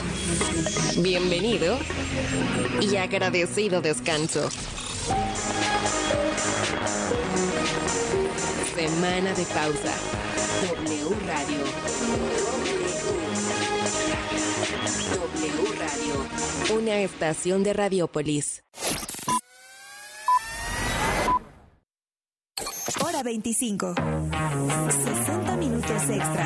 Bienvenido y agradecido descanso. Semana de pausa. W Radio. W Radio. Una estación de Radiopolis. Hora veinticinco. sesenta minutos extras.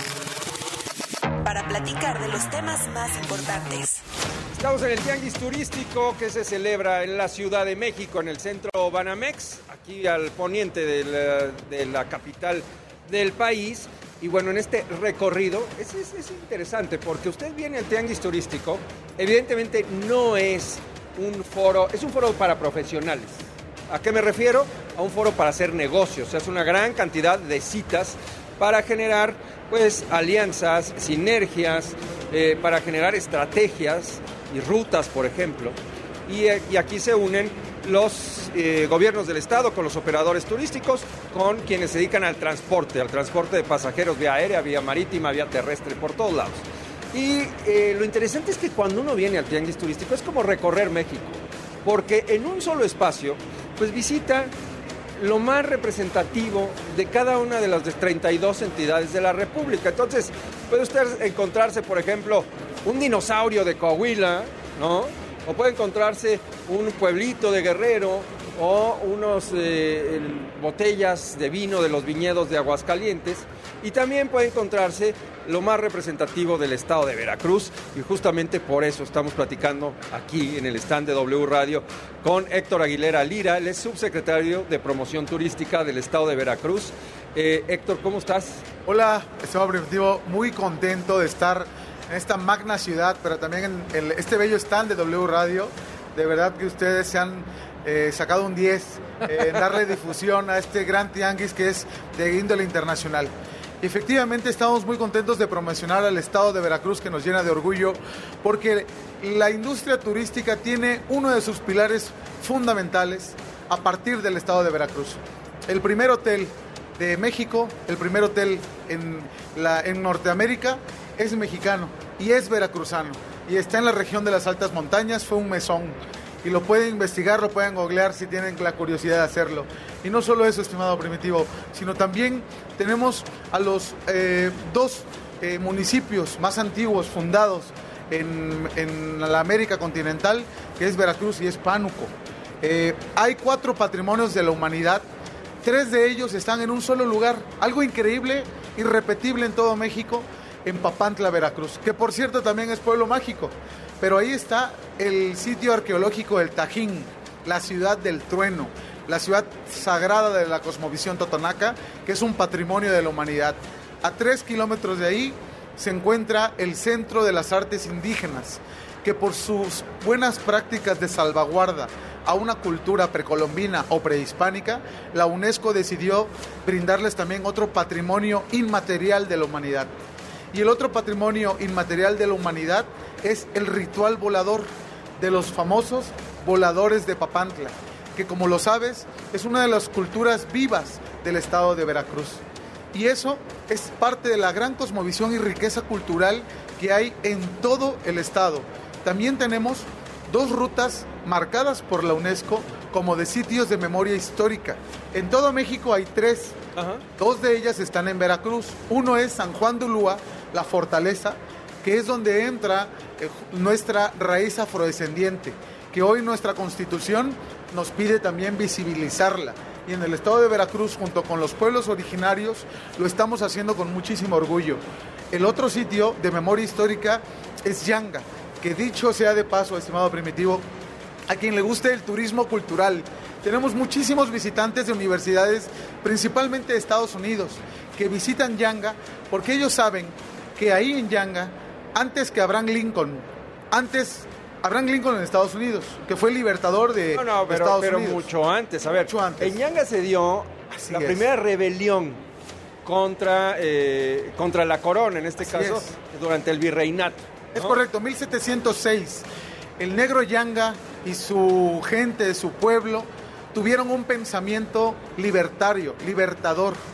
Para platicar de los temas más importantes. Estamos en el Tianguis Turístico que se celebra en la Ciudad de México, en el centro Banamex, aquí al poniente de la, de la capital del país. Y bueno, en este recorrido es, es, es interesante porque usted viene al Tianguis Turístico, evidentemente no es un foro, es un foro para profesionales. ¿A qué me refiero? A un foro para hacer negocios, o sea, es una gran cantidad de citas para generar pues alianzas, sinergias, eh, para generar estrategias y rutas, por ejemplo. Y, y aquí se unen los eh, gobiernos del estado con los operadores turísticos, con quienes se dedican al transporte, al transporte de pasajeros vía aérea, vía marítima, vía terrestre, por todos lados. Y eh, lo interesante es que cuando uno viene al Tianguis Turístico es como recorrer México, porque en un solo espacio pues visita lo más representativo de cada una de las treinta y dos entidades de la República. Entonces, puede usted encontrarse, por ejemplo, un dinosaurio de Coahuila, ¿no? O puede encontrarse un pueblito de Guerrero o unas eh, botellas de vino de los viñedos de Aguascalientes. Y también puede encontrarse lo más representativo del estado de Veracruz, y justamente por eso estamos platicando aquí en el stand de W Radio con Héctor Aguilera Lira, él es subsecretario de Promoción Turística del estado de Veracruz. Eh, Héctor, ¿cómo estás? Hola, estimado Primitivo, muy contento de estar en esta magna ciudad, pero también en el, este bello stand de W Radio. De verdad que ustedes se han eh, sacado un diez eh, en darle difusión a este gran tianguis que es de índole internacional. Efectivamente, estamos muy contentos de promocionar al estado de Veracruz, que nos llena de orgullo, porque la industria turística tiene uno de sus pilares fundamentales a partir del estado de Veracruz. El primer hotel de México, el primer hotel en, la, en Norteamérica, es mexicano y es veracruzano, y está en la región de las altas montañas, fue un mesón. Y lo pueden investigar, lo pueden googlear si tienen la curiosidad de hacerlo. Y no solo eso, estimado Primitivo, sino también tenemos a los eh, dos eh, municipios más antiguos fundados en, en la América continental, que es Veracruz y es Pánuco. Eh, hay cuatro patrimonios de la humanidad, tres de ellos están en un solo lugar, algo increíble, irrepetible en todo México, en Papantla, Veracruz, que por cierto también es pueblo mágico. Pero ahí está el sitio arqueológico del Tajín, la ciudad del trueno, la ciudad sagrada de la cosmovisión totonaca, que es un patrimonio de la humanidad. A tres kilómetros de ahí se encuentra el Centro de las Artes Indígenas, que por sus buenas prácticas de salvaguarda a una cultura precolombina o prehispánica, la UNESCO decidió brindarles también otro patrimonio inmaterial de la humanidad. Y el otro patrimonio inmaterial de la humanidad es el ritual volador de los famosos voladores de Papantla, que como lo sabes es una de las culturas vivas del estado de Veracruz. Y eso es parte de la gran cosmovisión y riqueza cultural que hay en todo el estado. También tenemos dos rutas marcadas por la UNESCO como de sitios de memoria histórica. En todo México hay tres. Ajá. Dos de ellas están en Veracruz. Uno es San Juan de Ulúa, la fortaleza, que es donde entra eh, nuestra raíz afrodescendiente, que hoy nuestra Constitución nos pide también visibilizarla. Y en el estado de Veracruz, junto con los pueblos originarios, lo estamos haciendo con muchísimo orgullo. El otro sitio de memoria histórica es Yanga, que dicho sea de paso, estimado Primitivo, a quien le guste el turismo cultural, tenemos muchísimos visitantes de universidades, principalmente de Estados Unidos, que visitan Yanga porque ellos saben que ahí en Yanga, antes que Abraham Lincoln, antes Abraham Lincoln en Estados Unidos, que fue el libertador de, no, no, pero, de Estados pero Unidos. mucho antes, a ver, mucho antes. En Yanga se dio Así la es. primera rebelión contra, eh, contra la corona, en este Así caso, es. durante el virreinato. Es ¿no? correcto, mil setecientos seis. El negro Yanga y su gente, su pueblo, tuvieron un pensamiento libertario, libertador.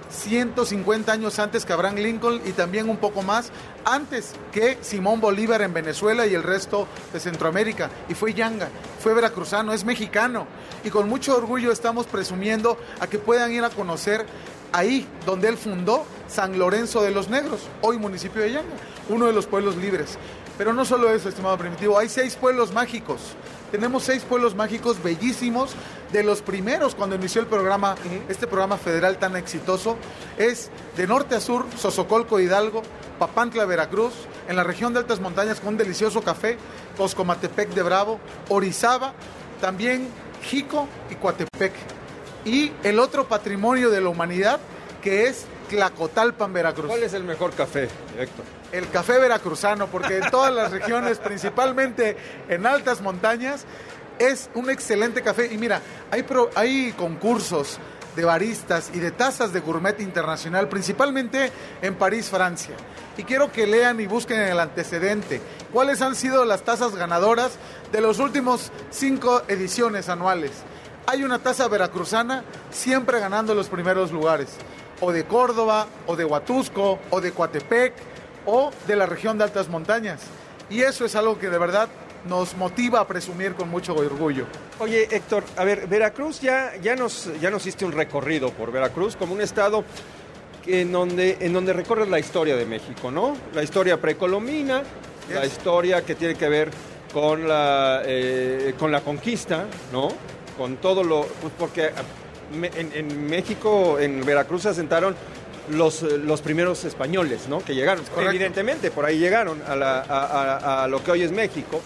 ciento cincuenta años antes que Abraham Lincoln y también un poco más antes que Simón Bolívar en Venezuela y el resto de Centroamérica. Y fue yanga, fue veracruzano, es mexicano. Y con mucho orgullo estamos presumiendo a que puedan ir a conocer ahí donde él fundó San Lorenzo de los Negros, hoy municipio de Yanga, uno de los pueblos libres. Pero no solo eso, estimado Primitivo, hay seis pueblos mágicos. Tenemos seis pueblos mágicos bellísimos, de los primeros cuando inició el programa, uh-huh. este programa federal tan exitoso, es de norte a sur, Sosocolco, Hidalgo, Papantla, Veracruz, en la región de altas montañas con un delicioso café, Coscomatepec de Bravo, Orizaba, también Jico y Coatepec. Y el otro patrimonio de la humanidad, que es Tlacotalpan, Veracruz. ¿Cuál es el mejor café, Héctor? El café veracruzano, porque en todas las regiones, principalmente en altas montañas, es un excelente café. Y mira, hay, pro, hay concursos de baristas y de tazas de gourmet internacional, principalmente en París, Francia. Y quiero que lean y busquen el antecedente. ¿Cuáles han sido las tazas ganadoras de los últimos cinco ediciones anuales? Hay una taza veracruzana siempre ganando los primeros lugares. O de Córdoba, o de Huatusco, o de Coatepec, o de la región de altas montañas. Y eso es algo que de verdad nos motiva a presumir con mucho orgullo. Oye, Héctor, a ver, Veracruz, ya, ya, nos, ya nos hiciste un recorrido por Veracruz como un estado en donde, en donde recorres la historia de México, ¿no? La historia precolombina, yes. La historia que tiene que ver con la, eh, con la conquista, ¿no? Con todo lo... Pues porque en, en México, en Veracruz se asentaron Los, los primeros españoles, ¿no? Que llegaron, correcto. Evidentemente, por ahí llegaron a, la, a, a, a lo que hoy es México.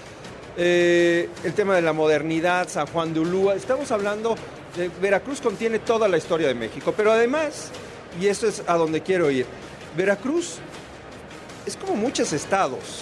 Eh, el tema de la modernidad, San Juan de Ulúa, estamos hablando de Veracruz, contiene toda la historia de México, pero además, y esto es a donde quiero ir, Veracruz es como muchos estados.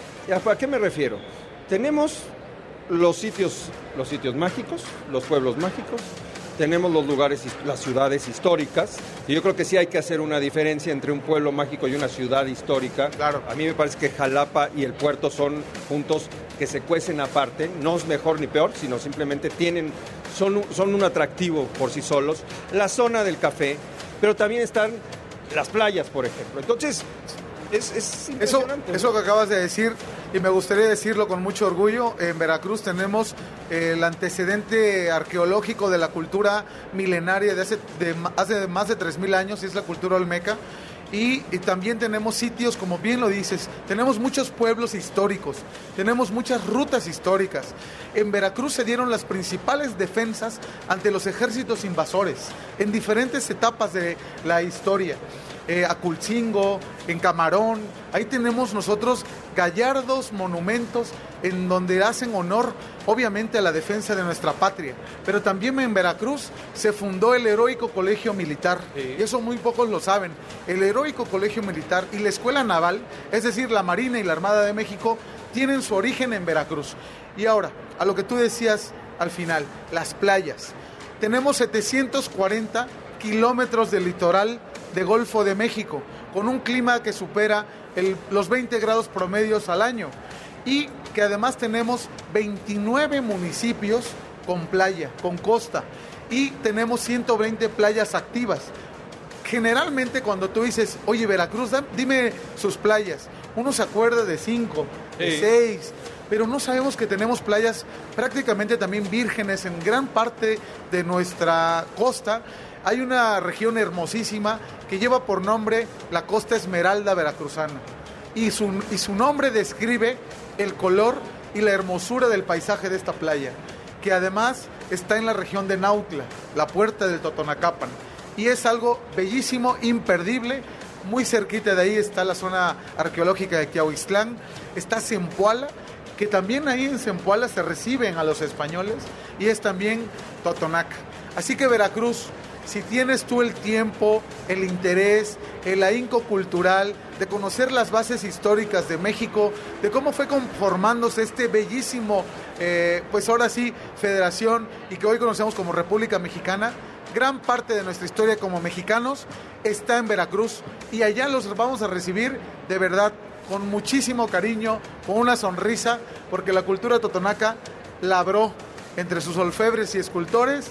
¿A qué me refiero? Tenemos los sitios, los sitios mágicos, los pueblos mágicos, tenemos los lugares, las ciudades históricas, y yo creo que sí hay que hacer una diferencia entre un pueblo mágico y una ciudad histórica. Claro. A mí me parece que Jalapa y el puerto son puntos que se cuecen aparte, no es mejor ni peor, sino simplemente tienen, son, son un atractivo por sí solos. La zona del café, pero también están las playas, por ejemplo. Entonces, es, es impresionante. Eso, eso que acabas de decir, y me gustaría decirlo con mucho orgullo, en Veracruz tenemos eh, el antecedente arqueológico de la cultura milenaria de hace, de, hace más de tres mil años, y es la cultura olmeca. Y, y también tenemos sitios, como bien lo dices, tenemos muchos pueblos históricos, tenemos muchas rutas históricas. En Veracruz se dieron las principales defensas ante los ejércitos invasores en diferentes etapas de la historia. Eh, Aculcingo, en Camarón, ahí tenemos nosotros gallardos monumentos en donde hacen honor, obviamente, a la defensa de nuestra patria. Pero también en Veracruz se fundó el Heroico Colegio Militar, sí. Y eso muy pocos lo saben. El Heroico Colegio Militar y la Escuela Naval, es decir, la Marina y la Armada de México, tienen su origen en Veracruz. Y ahora, a lo que tú decías al final, las playas. Tenemos setecientos cuarenta kilómetros de litoral de Golfo de México, con un clima que supera el, los veinte grados promedios al año, y que además tenemos veintinueve municipios con playa, con costa, y tenemos ciento veinte playas activas. Generalmente cuando tú dices, oye, Veracruz, dime sus playas, uno se acuerda de cinco, de sí. seis, pero no sabemos que tenemos playas prácticamente también vírgenes en gran parte de nuestra costa. Hay una región hermosísima que lleva por nombre la Costa Esmeralda Veracruzana, y su, y su nombre describe el color y la hermosura del paisaje de esta playa, que además está en la región de Nautla, la puerta del Totonacapan, y es algo bellísimo, imperdible. Muy cerquita de ahí está la zona arqueológica de Quiahuiztlán, está Zempoala, que también ahí en Zempoala se reciben a los españoles, y es también Totonac. Así que Veracruz, si tienes tú el tiempo, el interés, el ahínco cultural de conocer las bases históricas de México, de cómo fue conformándose este bellísimo, eh, pues ahora sí, federación, y que hoy conocemos como República Mexicana, gran parte de nuestra historia como mexicanos está en Veracruz, y allá los vamos a recibir de verdad con muchísimo cariño, con una sonrisa, porque la cultura totonaca labró entre sus orfebres y escultores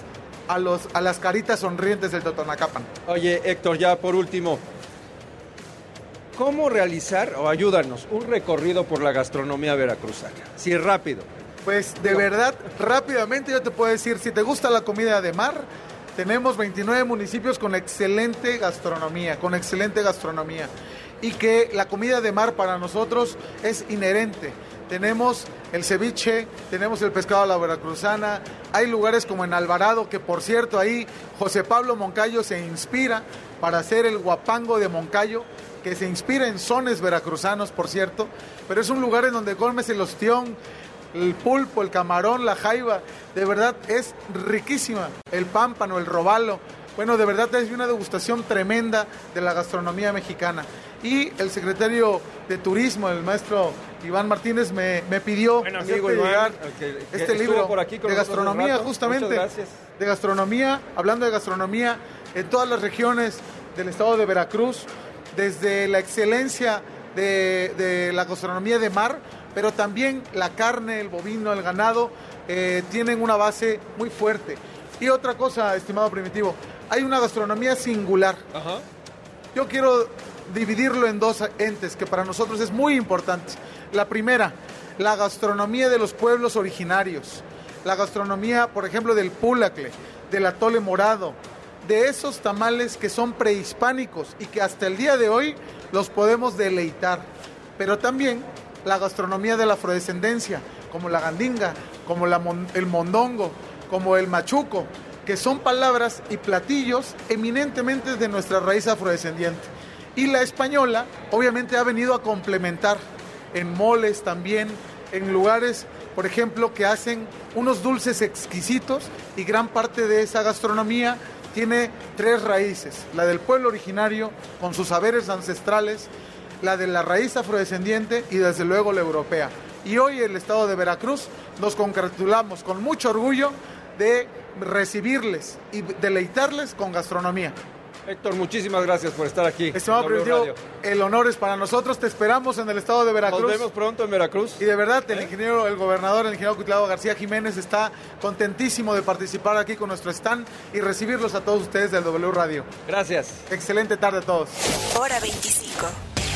a, los, a las caritas sonrientes del Totonacapan. Oye, Héctor, ya por último, ¿cómo realizar, o ayúdanos, un recorrido por la gastronomía veracruzana? Sí, rápido. Pues de verdad, rápidamente yo te puedo decir, si te gusta la comida de mar, tenemos veintinueve municipios con excelente gastronomía, con excelente gastronomía. Y que la comida de mar para nosotros es inherente. Tenemos el ceviche, tenemos el pescado a la veracruzana, hay lugares como en Alvarado, que por cierto ahí José Pablo Moncayo se inspira para hacer el guapango de Moncayo, que se inspira en sones veracruzanos, por cierto, pero es un lugar en donde comes el ostión, el pulpo, el camarón, la jaiba, de verdad es riquísima, el pámpano, el robalo. Bueno, de verdad es una degustación tremenda de la gastronomía mexicana. Y el secretario de Turismo, el maestro Iván Martínez, me, me pidió bueno, amigo Iván, llegar que, que este libro por aquí con de gastronomía, justamente, gracias. de gastronomía, hablando de gastronomía en todas las regiones del estado de Veracruz, desde la excelencia de, de la gastronomía de mar, pero también la carne, el bovino, el ganado, eh, tienen una base muy fuerte. Y otra cosa, estimado Primitivo, hay una gastronomía singular. Ajá. Yo quiero dividirlo en dos entes que para nosotros es muy importante. La primera, la gastronomía de los pueblos originarios. La gastronomía, por ejemplo, del pulacle, del atole morado, de esos tamales que son prehispánicos y que hasta el día de hoy los podemos deleitar. Pero también la gastronomía de la afrodescendencia, como la gandinga, como la mon- el mondongo, como el machuco, que son palabras y platillos eminentemente de nuestra raíz afrodescendiente. Y la española, obviamente, ha venido a complementar en moles también, en lugares, por ejemplo, que hacen unos dulces exquisitos, y gran parte de esa gastronomía tiene tres raíces: la del pueblo originario, con sus saberes ancestrales, la de la raíz afrodescendiente y desde luego la europea. Y hoy el estado de Veracruz nos congratulamos con mucho orgullo de recibirles y deleitarles con gastronomía. Héctor, muchísimas gracias por estar aquí. Estimado Primitivo, el honor es para nosotros. Te esperamos en el estado de Veracruz. Nos vemos pronto en Veracruz. Y de verdad, el ingeniero, el gobernador, el ingeniero Cuitlavo García Jiménez está contentísimo de participar aquí con nuestro stand y recibirlos a todos ustedes del W Radio. Gracias. Excelente tarde a todos. Hora veinticinco.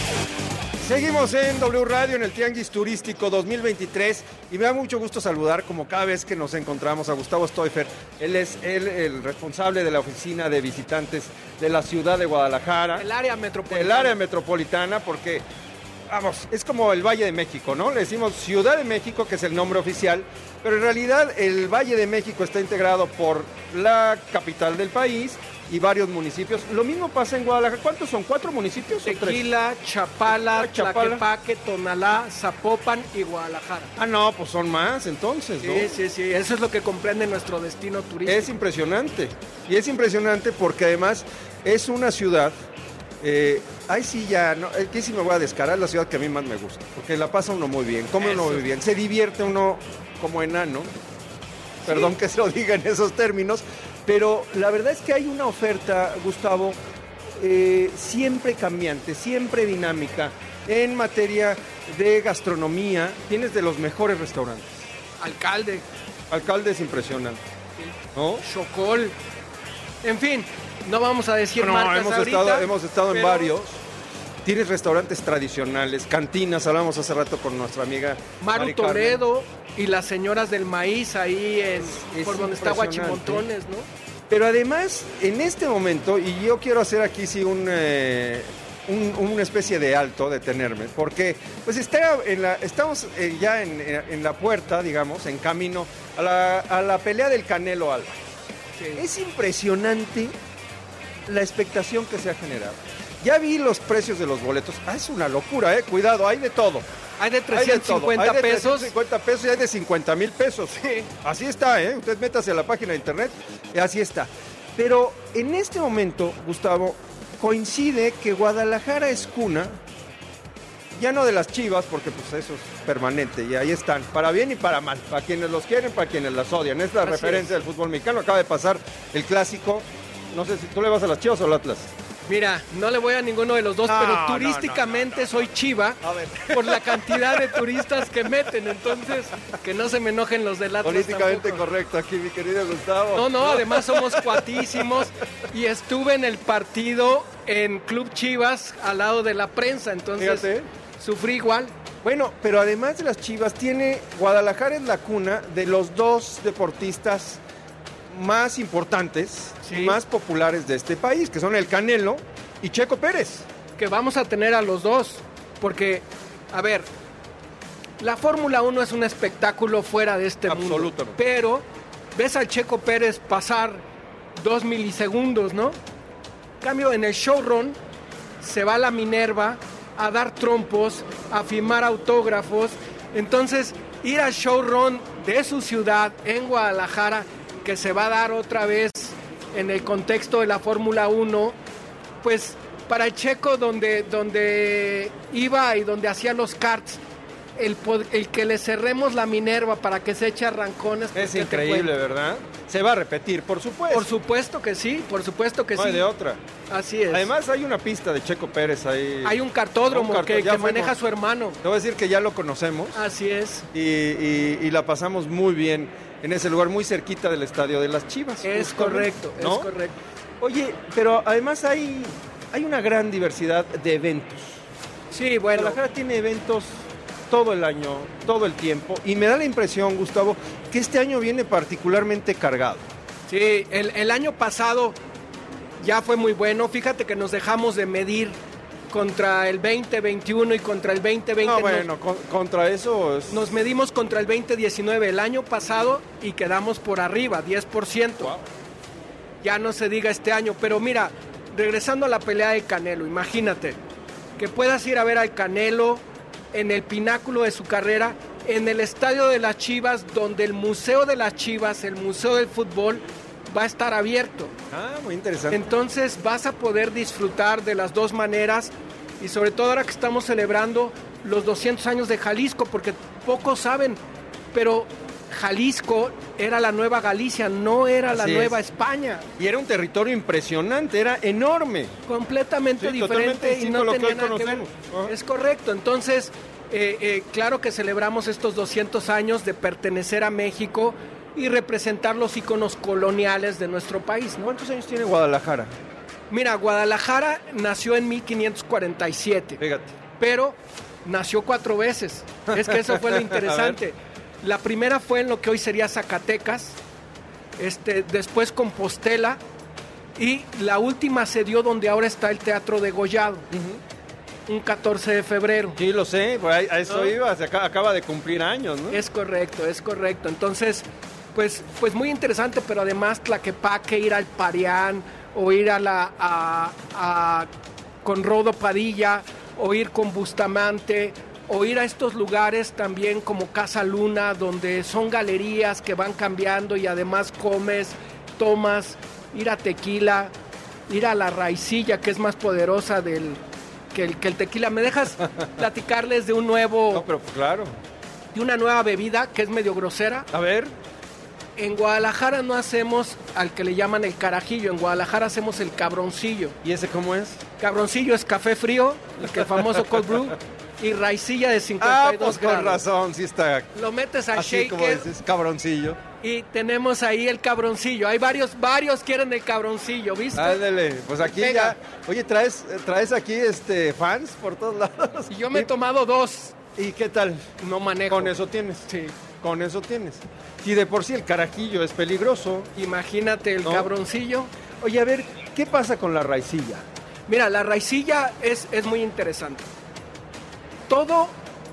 Seguimos en W Radio en el Tianguis Turístico dos mil veintitrés y me da mucho gusto saludar, como cada vez que nos encontramos, a Gustavo Stoifer. Él es el, el responsable de la oficina de visitantes de la ciudad de Guadalajara. El área metropolitana. El área metropolitana, porque, vamos, es como el Valle de México, ¿no? Le decimos Ciudad de México, que es el nombre oficial, pero en realidad el Valle de México está integrado por la capital del país y varios municipios. Lo mismo pasa en Guadalajara. ¿Cuántos son? ¿Cuatro municipios? Tequila, Chapala, Ah, Chapala. Tlaquepaque, Tonalá, Zapopan y Guadalajara. Ah, no, pues son más entonces, ¿no? Sí, sí, sí. Eso es lo que comprende nuestro destino turístico. Es impresionante. Y es impresionante porque además es una ciudad... Eh, ahí sí ya, no, aquí sí me voy a descarar, la ciudad que a mí más me gusta. Porque la pasa uno muy bien, come uno Eso. muy bien, se divierte uno como enano. Perdón que se lo diga en esos términos. Pero la verdad es que hay una oferta, Gustavo, eh, siempre cambiante, siempre dinámica. En materia de gastronomía, tienes de los mejores restaurantes. Alcalde. Alcalde es impresionante, ¿no? Chocol. En fin, no vamos a decir No, marcas hemos ahorita, estado, hemos estado en pero varios. Tienes restaurantes tradicionales, cantinas, hablamos hace rato con nuestra amiga Maru Mari Carmen. Toledo y las señoras del maíz ahí en, Es por donde está impresionante. Guachimontones, ¿no? Pero además, en este momento, y yo quiero hacer aquí sí un, eh, un- una especie de alto, detenerme, porque pues está en la, estamos eh, ya en, en la puerta, digamos, en camino a la, a la pelea del Canelo Álvarez. Es impresionante la expectación que se ha generado. Ya vi los precios de los boletos. Ah, es una locura, eh. Cuidado, hay de todo. Hay de Hay de trescientos cincuenta todo. Hay de pesos. trescientos cincuenta pesos y hay de cincuenta mil pesos. Sí. Así está, ¿eh? Usted métase a la página de internet y así está. Pero en este momento, Gustavo, coincide que Guadalajara es cuna, ya no de las Chivas, porque pues eso es permanente y ahí están, para bien y para mal, para quienes los quieren, para quienes las odian. Es la Así referencia es. del fútbol mexicano. Acaba de pasar el clásico. No sé si tú le vas a las Chivas o al Atlas. Mira, no le voy a ninguno de los dos, No, pero no, turísticamente no, no, no, soy chiva por la cantidad de turistas que meten. Entonces, que no se me enojen los del Atlas. Políticamente tampoco. correcto aquí, mi querido Gustavo. No, no, además somos cuatísimos y estuve en el partido en Club Chivas al lado de la prensa, entonces Fíjate. sufrí igual. Bueno, pero además de las Chivas, tiene Guadalajara es la cuna de los dos deportistas más importantes Sí. y más populares de este país, que son el Canelo y Checo Pérez. Que vamos a tener a los dos, porque, a ver, la Fórmula uno es un espectáculo fuera de este mundo. Absolutamente. Pero ves al Checo Pérez pasar dos milisegundos, ¿no? En cambio, en el showrun se va a la Minerva a dar trompos, a firmar autógrafos. Entonces, ir al showrun de su ciudad, en Guadalajara, que se va a dar otra vez en el contexto de la Fórmula uno, pues para el Checo donde, donde iba y donde hacía los karts, el, pod- el que le cerremos la Minerva para que se eche arrancones. Es ¿qué te increíble, cuento? ¿verdad? Se va a repetir, por supuesto. Por supuesto que sí, por supuesto que No sí. hay de otra. Así es. Además hay una pista de Checo Pérez ahí. Hay un cartódromo Un cartó- que, ya que fuimos. maneja su hermano. Te voy a decir que ya lo conocemos Así es. y, y- y la pasamos muy bien en ese lugar, muy cerquita del estadio de las Chivas. Es justamente, correcto, ¿no? es correcto. Oye, pero además hay, hay una gran diversidad de eventos. Sí, bueno. Guadalajara tiene eventos todo el año, todo el tiempo, y me da la impresión, Gustavo, que este año viene particularmente cargado. Sí, el, el año pasado ya fue muy bueno. Fíjate que nos dejamos de medir contra el veinte veintiuno y contra el veinte veinte. No, Nos- bueno, con- contra eso es... Nos medimos contra el veinte diecinueve el año pasado y quedamos por arriba, diez por ciento. Ya no se diga este año, pero mira, regresando a la pelea de Canelo, imagínate que puedas ir a ver al Canelo en el pináculo de su carrera, en el estadio de las Chivas, donde el Museo de las Chivas, el Museo del Fútbol, va a estar abierto. Ah, muy interesante. Entonces vas a poder disfrutar de las dos maneras y sobre todo ahora que estamos celebrando los doscientos años de Jalisco, porque pocos saben, pero Jalisco era la nueva Galicia, no era la Así nueva es. España. Y era un territorio impresionante, era enorme. Completamente Sí, totalmente diferente y distinto no a lo que tenía hoy nada que ver. conocemos. Ajá. Es correcto, entonces eh, eh, claro que celebramos estos doscientos años de pertenecer a México y representar los íconos coloniales de nuestro país, ¿no? ¿Cuántos años tiene Guadalajara? Mira, Guadalajara nació en mil quinientos cuarenta y siete. Fíjate. Pero nació cuatro veces. Es que eso fue lo interesante. La primera fue en lo que hoy sería Zacatecas, este, después Compostela, y la última se dio donde ahora está el Teatro Degollado, un catorce de febrero. Sí, lo sé, pues a, a eso ¿No? iba, se acaba, acaba de cumplir años, ¿no? Es correcto, es correcto. Entonces, pues, pues muy interesante, pero además Tlaquepaque, ir al Parián, o ir a la a, a- con Rodo Padilla, o ir con Bustamante, o ir a estos lugares también como Casa Luna, donde son galerías que van cambiando y además comes, tomas, ir a Tequila, ir a la Raicilla, que es más poderosa del que el, que el tequila. ¿Me dejas platicarles de un nuevo... No, pero claro. de una nueva bebida que es medio grosera? A ver. En Guadalajara no hacemos al que le llaman el carajillo, en Guadalajara hacemos el cabroncillo. ¿Y ese cómo es? Cabroncillo es café frío, el que famoso cold brew, y raicilla de Ah, cincuenta y dos pues con grados. razón, sí está Lo metes al así como shaker dices, cabroncillo. y tenemos ahí el cabroncillo. Hay varios, varios quieren el cabroncillo, ¿viste? Ándale, pues aquí Pega. ya. Oye, traes, traes aquí este fans por todos lados. Y yo me he tomado dos. ¿Y qué tal? No manejo. Con eso tienes. Sí. Con eso tienes. Si de por sí el carajillo es peligroso. Imagínate el ¿No? cabroncillo. Oye, a ver, ¿qué pasa con la raicilla? Mira, la raicilla es, es muy interesante. Todo,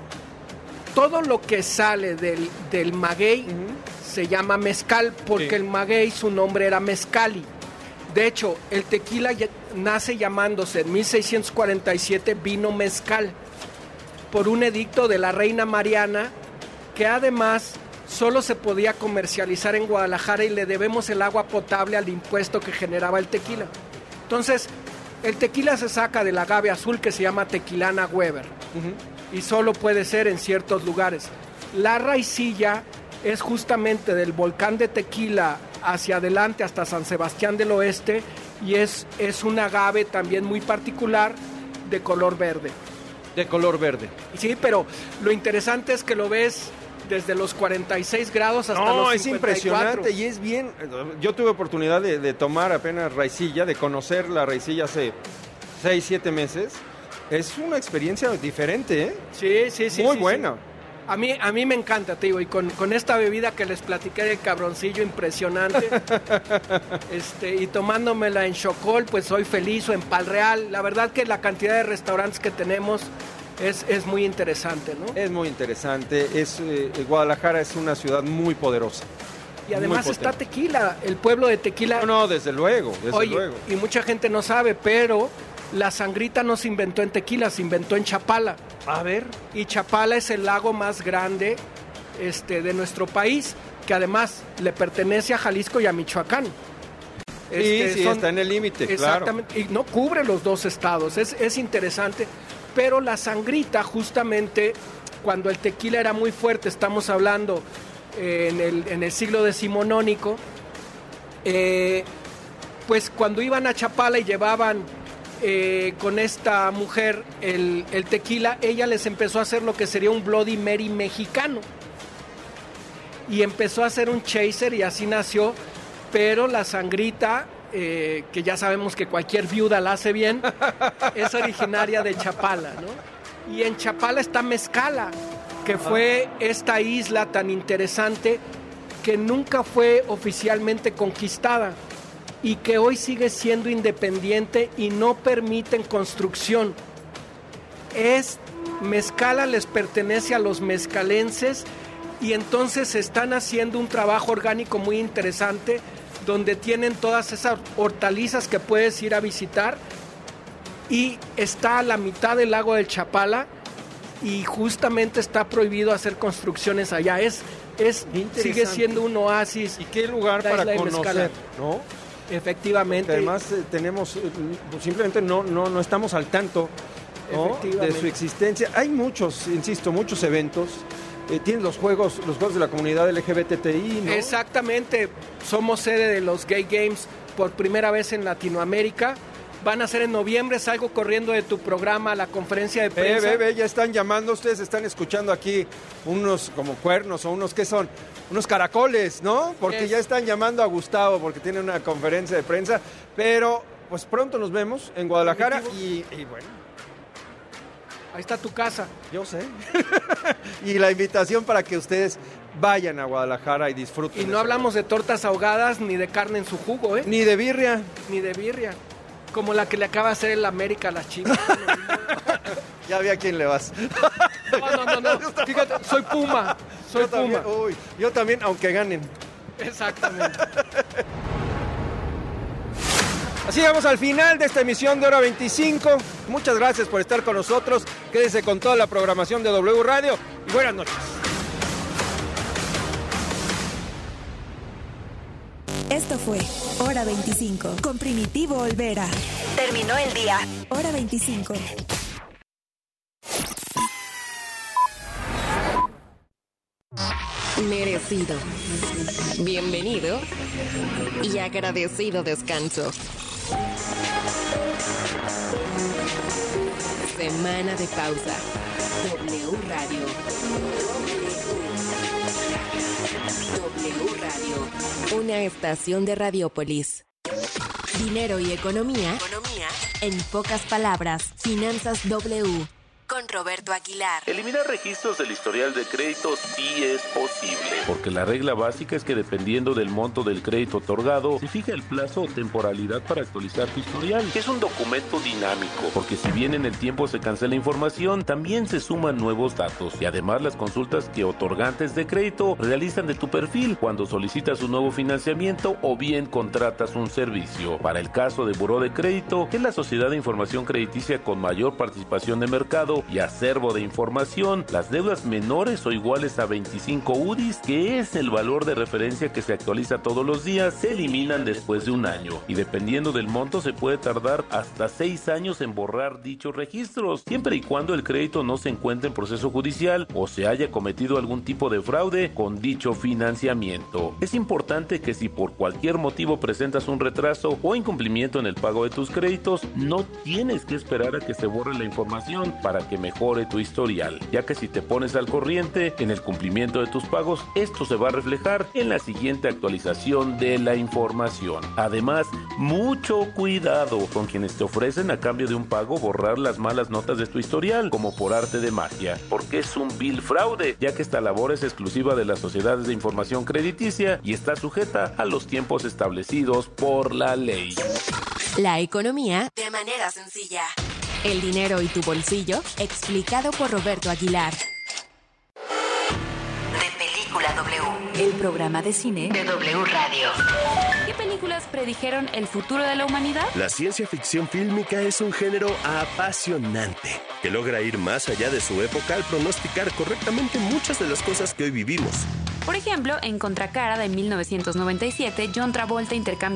todo lo que sale del, del maguey se llama mezcal, porque Sí. el maguey su nombre era mezcali. De hecho, el tequila ya- nace llamándose en mil seiscientos cuarenta y siete vino mezcal, por un edicto de la reina Mariana, que además solo se podía comercializar en Guadalajara y le debemos el agua potable al impuesto que generaba el tequila. Entonces, el tequila se saca del agave azul que se llama Tequilana Weber y solo puede ser en ciertos lugares. La raicilla es justamente del volcán de Tequila hacia adelante hasta San Sebastián del Oeste, y es, es un agave también muy particular de color verde. De color verde. Sí, pero lo interesante es que lo ves desde los cuarenta y seis grados hasta no, los es cincuenta y cuatro. impresionante y es bien. Yo tuve oportunidad de, de tomar apenas raicilla, de conocer la raicilla hace seis, siete meses. Es una experiencia diferente, ¿eh? Sí, sí, sí. Muy sí, buena. Sí. A mí, a mí me encanta, te digo, y con, con esta bebida que les platiqué del cabroncillo impresionante, este, y tomándomela en Xocol, pues soy feliz, o en Pal Real. La verdad que la cantidad de restaurantes que tenemos es, es muy interesante, ¿no? Es muy interesante. Es, eh, Guadalajara es una ciudad muy poderosa. Y además está Tequila, el pueblo de Tequila. No, no, desde luego, desde Oye, luego. Y mucha gente no sabe, pero la sangrita no se inventó en Tequila, se inventó en Chapala. A ver. Y Chapala es el lago más grande este, de nuestro país, que además le pertenece a Jalisco y a Michoacán. Este, sí, sí, son, está en el límite, exactamente, claro. Y no cubre los dos estados, es, es interesante. Pero la sangrita, justamente, cuando el tequila era muy fuerte, estamos hablando eh, en, el, en el siglo decimonónico, eh, pues cuando iban a Chapala y llevaban eh, con esta mujer el, el tequila, ella les empezó a hacer lo que sería un Bloody Mary mexicano. Y empezó a hacer un chaser y así nació, pero la sangrita, eh, que ya sabemos que cualquier viuda la hace bien, es originaria de Chapala, ¿no? Y en Chapala está Mezcala, que fue esta isla tan interesante que nunca fue oficialmente conquistada y que hoy sigue siendo independiente y no permiten construcción. Es Mezcala les pertenece a los mezcalenses y entonces están haciendo un trabajo orgánico muy interesante donde tienen todas esas hortalizas que puedes ir a visitar y está a la mitad del lago del Chapala y justamente está prohibido hacer construcciones allá. Es, es sigue siendo un oasis. ¿Y qué lugar para conocer, no? Efectivamente. Porque además eh, tenemos, eh, simplemente no, no, no estamos al tanto, ¿no?, de su existencia. Hay muchos, insisto, muchos eventos. Eh, tienen los juegos, los juegos de la comunidad L G B T T I, ¿no? Exactamente. Somos sede de los Gay Games por primera vez en Latinoamérica. Van a ser en noviembre. Salgo corriendo de tu programa a la conferencia de prensa. Ve, ve, ve, ya están llamando. Ustedes están escuchando aquí unos como cuernos o unos, ¿qué son? Unos caracoles, ¿no? Porque es. ya están llamando a Gustavo porque tiene una conferencia de prensa. Pero, pues pronto nos vemos en Guadalajara y, y bueno. Ahí está tu casa. Yo sé. Y la invitación para que ustedes vayan a Guadalajara y disfruten. Y no hablamos de tortas ahogadas ni de carne en su jugo, ¿eh? Ni de birria. Ni de birria. Como la que le acaba de hacer el América a las Chivas. Ya vi a quién le vas. No, no, no, no. Fíjate, soy Puma. Soy yo Puma. También, uy, yo también, aunque ganen. Exactamente. Así llegamos al final de esta emisión de Hora veinticinco. Muchas gracias por estar con nosotros. Quédese con toda la programación de W Radio y buenas noches. Esto fue Hora veinticinco con Primitivo Olvera. Terminó el día. Hora veinticinco. Merecido. Bienvenido y agradecido descanso. Semana de pausa. W Radio. W Radio. Una estación de Radiopolis. Dinero y economía. Economía. En pocas palabras. Finanzas W. Con Roberto Aguilar. Eliminar registros del historial de crédito sí es posible, porque la regla básica es que dependiendo del monto del crédito otorgado, se fija el plazo o temporalidad para actualizar tu historial, que es un documento dinámico, porque si bien en el tiempo se cancela información, también se suman nuevos datos, y además las consultas que otorgantes de crédito realizan de tu perfil cuando solicitas un nuevo financiamiento o bien contratas un servicio. Para el caso de Buró de Crédito, que es la sociedad de información crediticia con mayor participación de mercado, contenido y acervo de información. Las deudas menores o iguales a veinticinco U D Is, que es el valor de referencia que se actualiza todos los días, se eliminan después de un año y dependiendo del monto se puede tardar hasta seis años en borrar dichos registros, siempre y cuando el crédito no se encuentre en proceso judicial o se haya cometido algún tipo de fraude con dicho financiamiento. Es importante que si por cualquier motivo presentas un retraso o incumplimiento en el pago de tus créditos, no tienes que esperar a que se borre la información para que mejore tu historial, ya que si te pones al corriente en el cumplimiento de tus pagos, esto se va a reflejar en la siguiente actualización de la información. Además, mucho cuidado con quienes te ofrecen a cambio de un pago borrar las malas notas de tu historial, como por arte de magia, porque es un vil fraude, ya que esta labor es exclusiva de las sociedades de información crediticia y está sujeta a los tiempos establecidos por la ley. La economía de manera sencilla. El dinero y tu bolsillo, explicado por Roberto Aguilar. De Película W. El programa de cine de W Radio. ¿Qué películas predijeron el futuro de la humanidad? La ciencia ficción fílmica es un género apasionante que logra ir más allá de su época al pronosticar correctamente muchas de las cosas que hoy vivimos. Por ejemplo, en Contracara de mil novecientos noventa y siete, John Travolta intercambia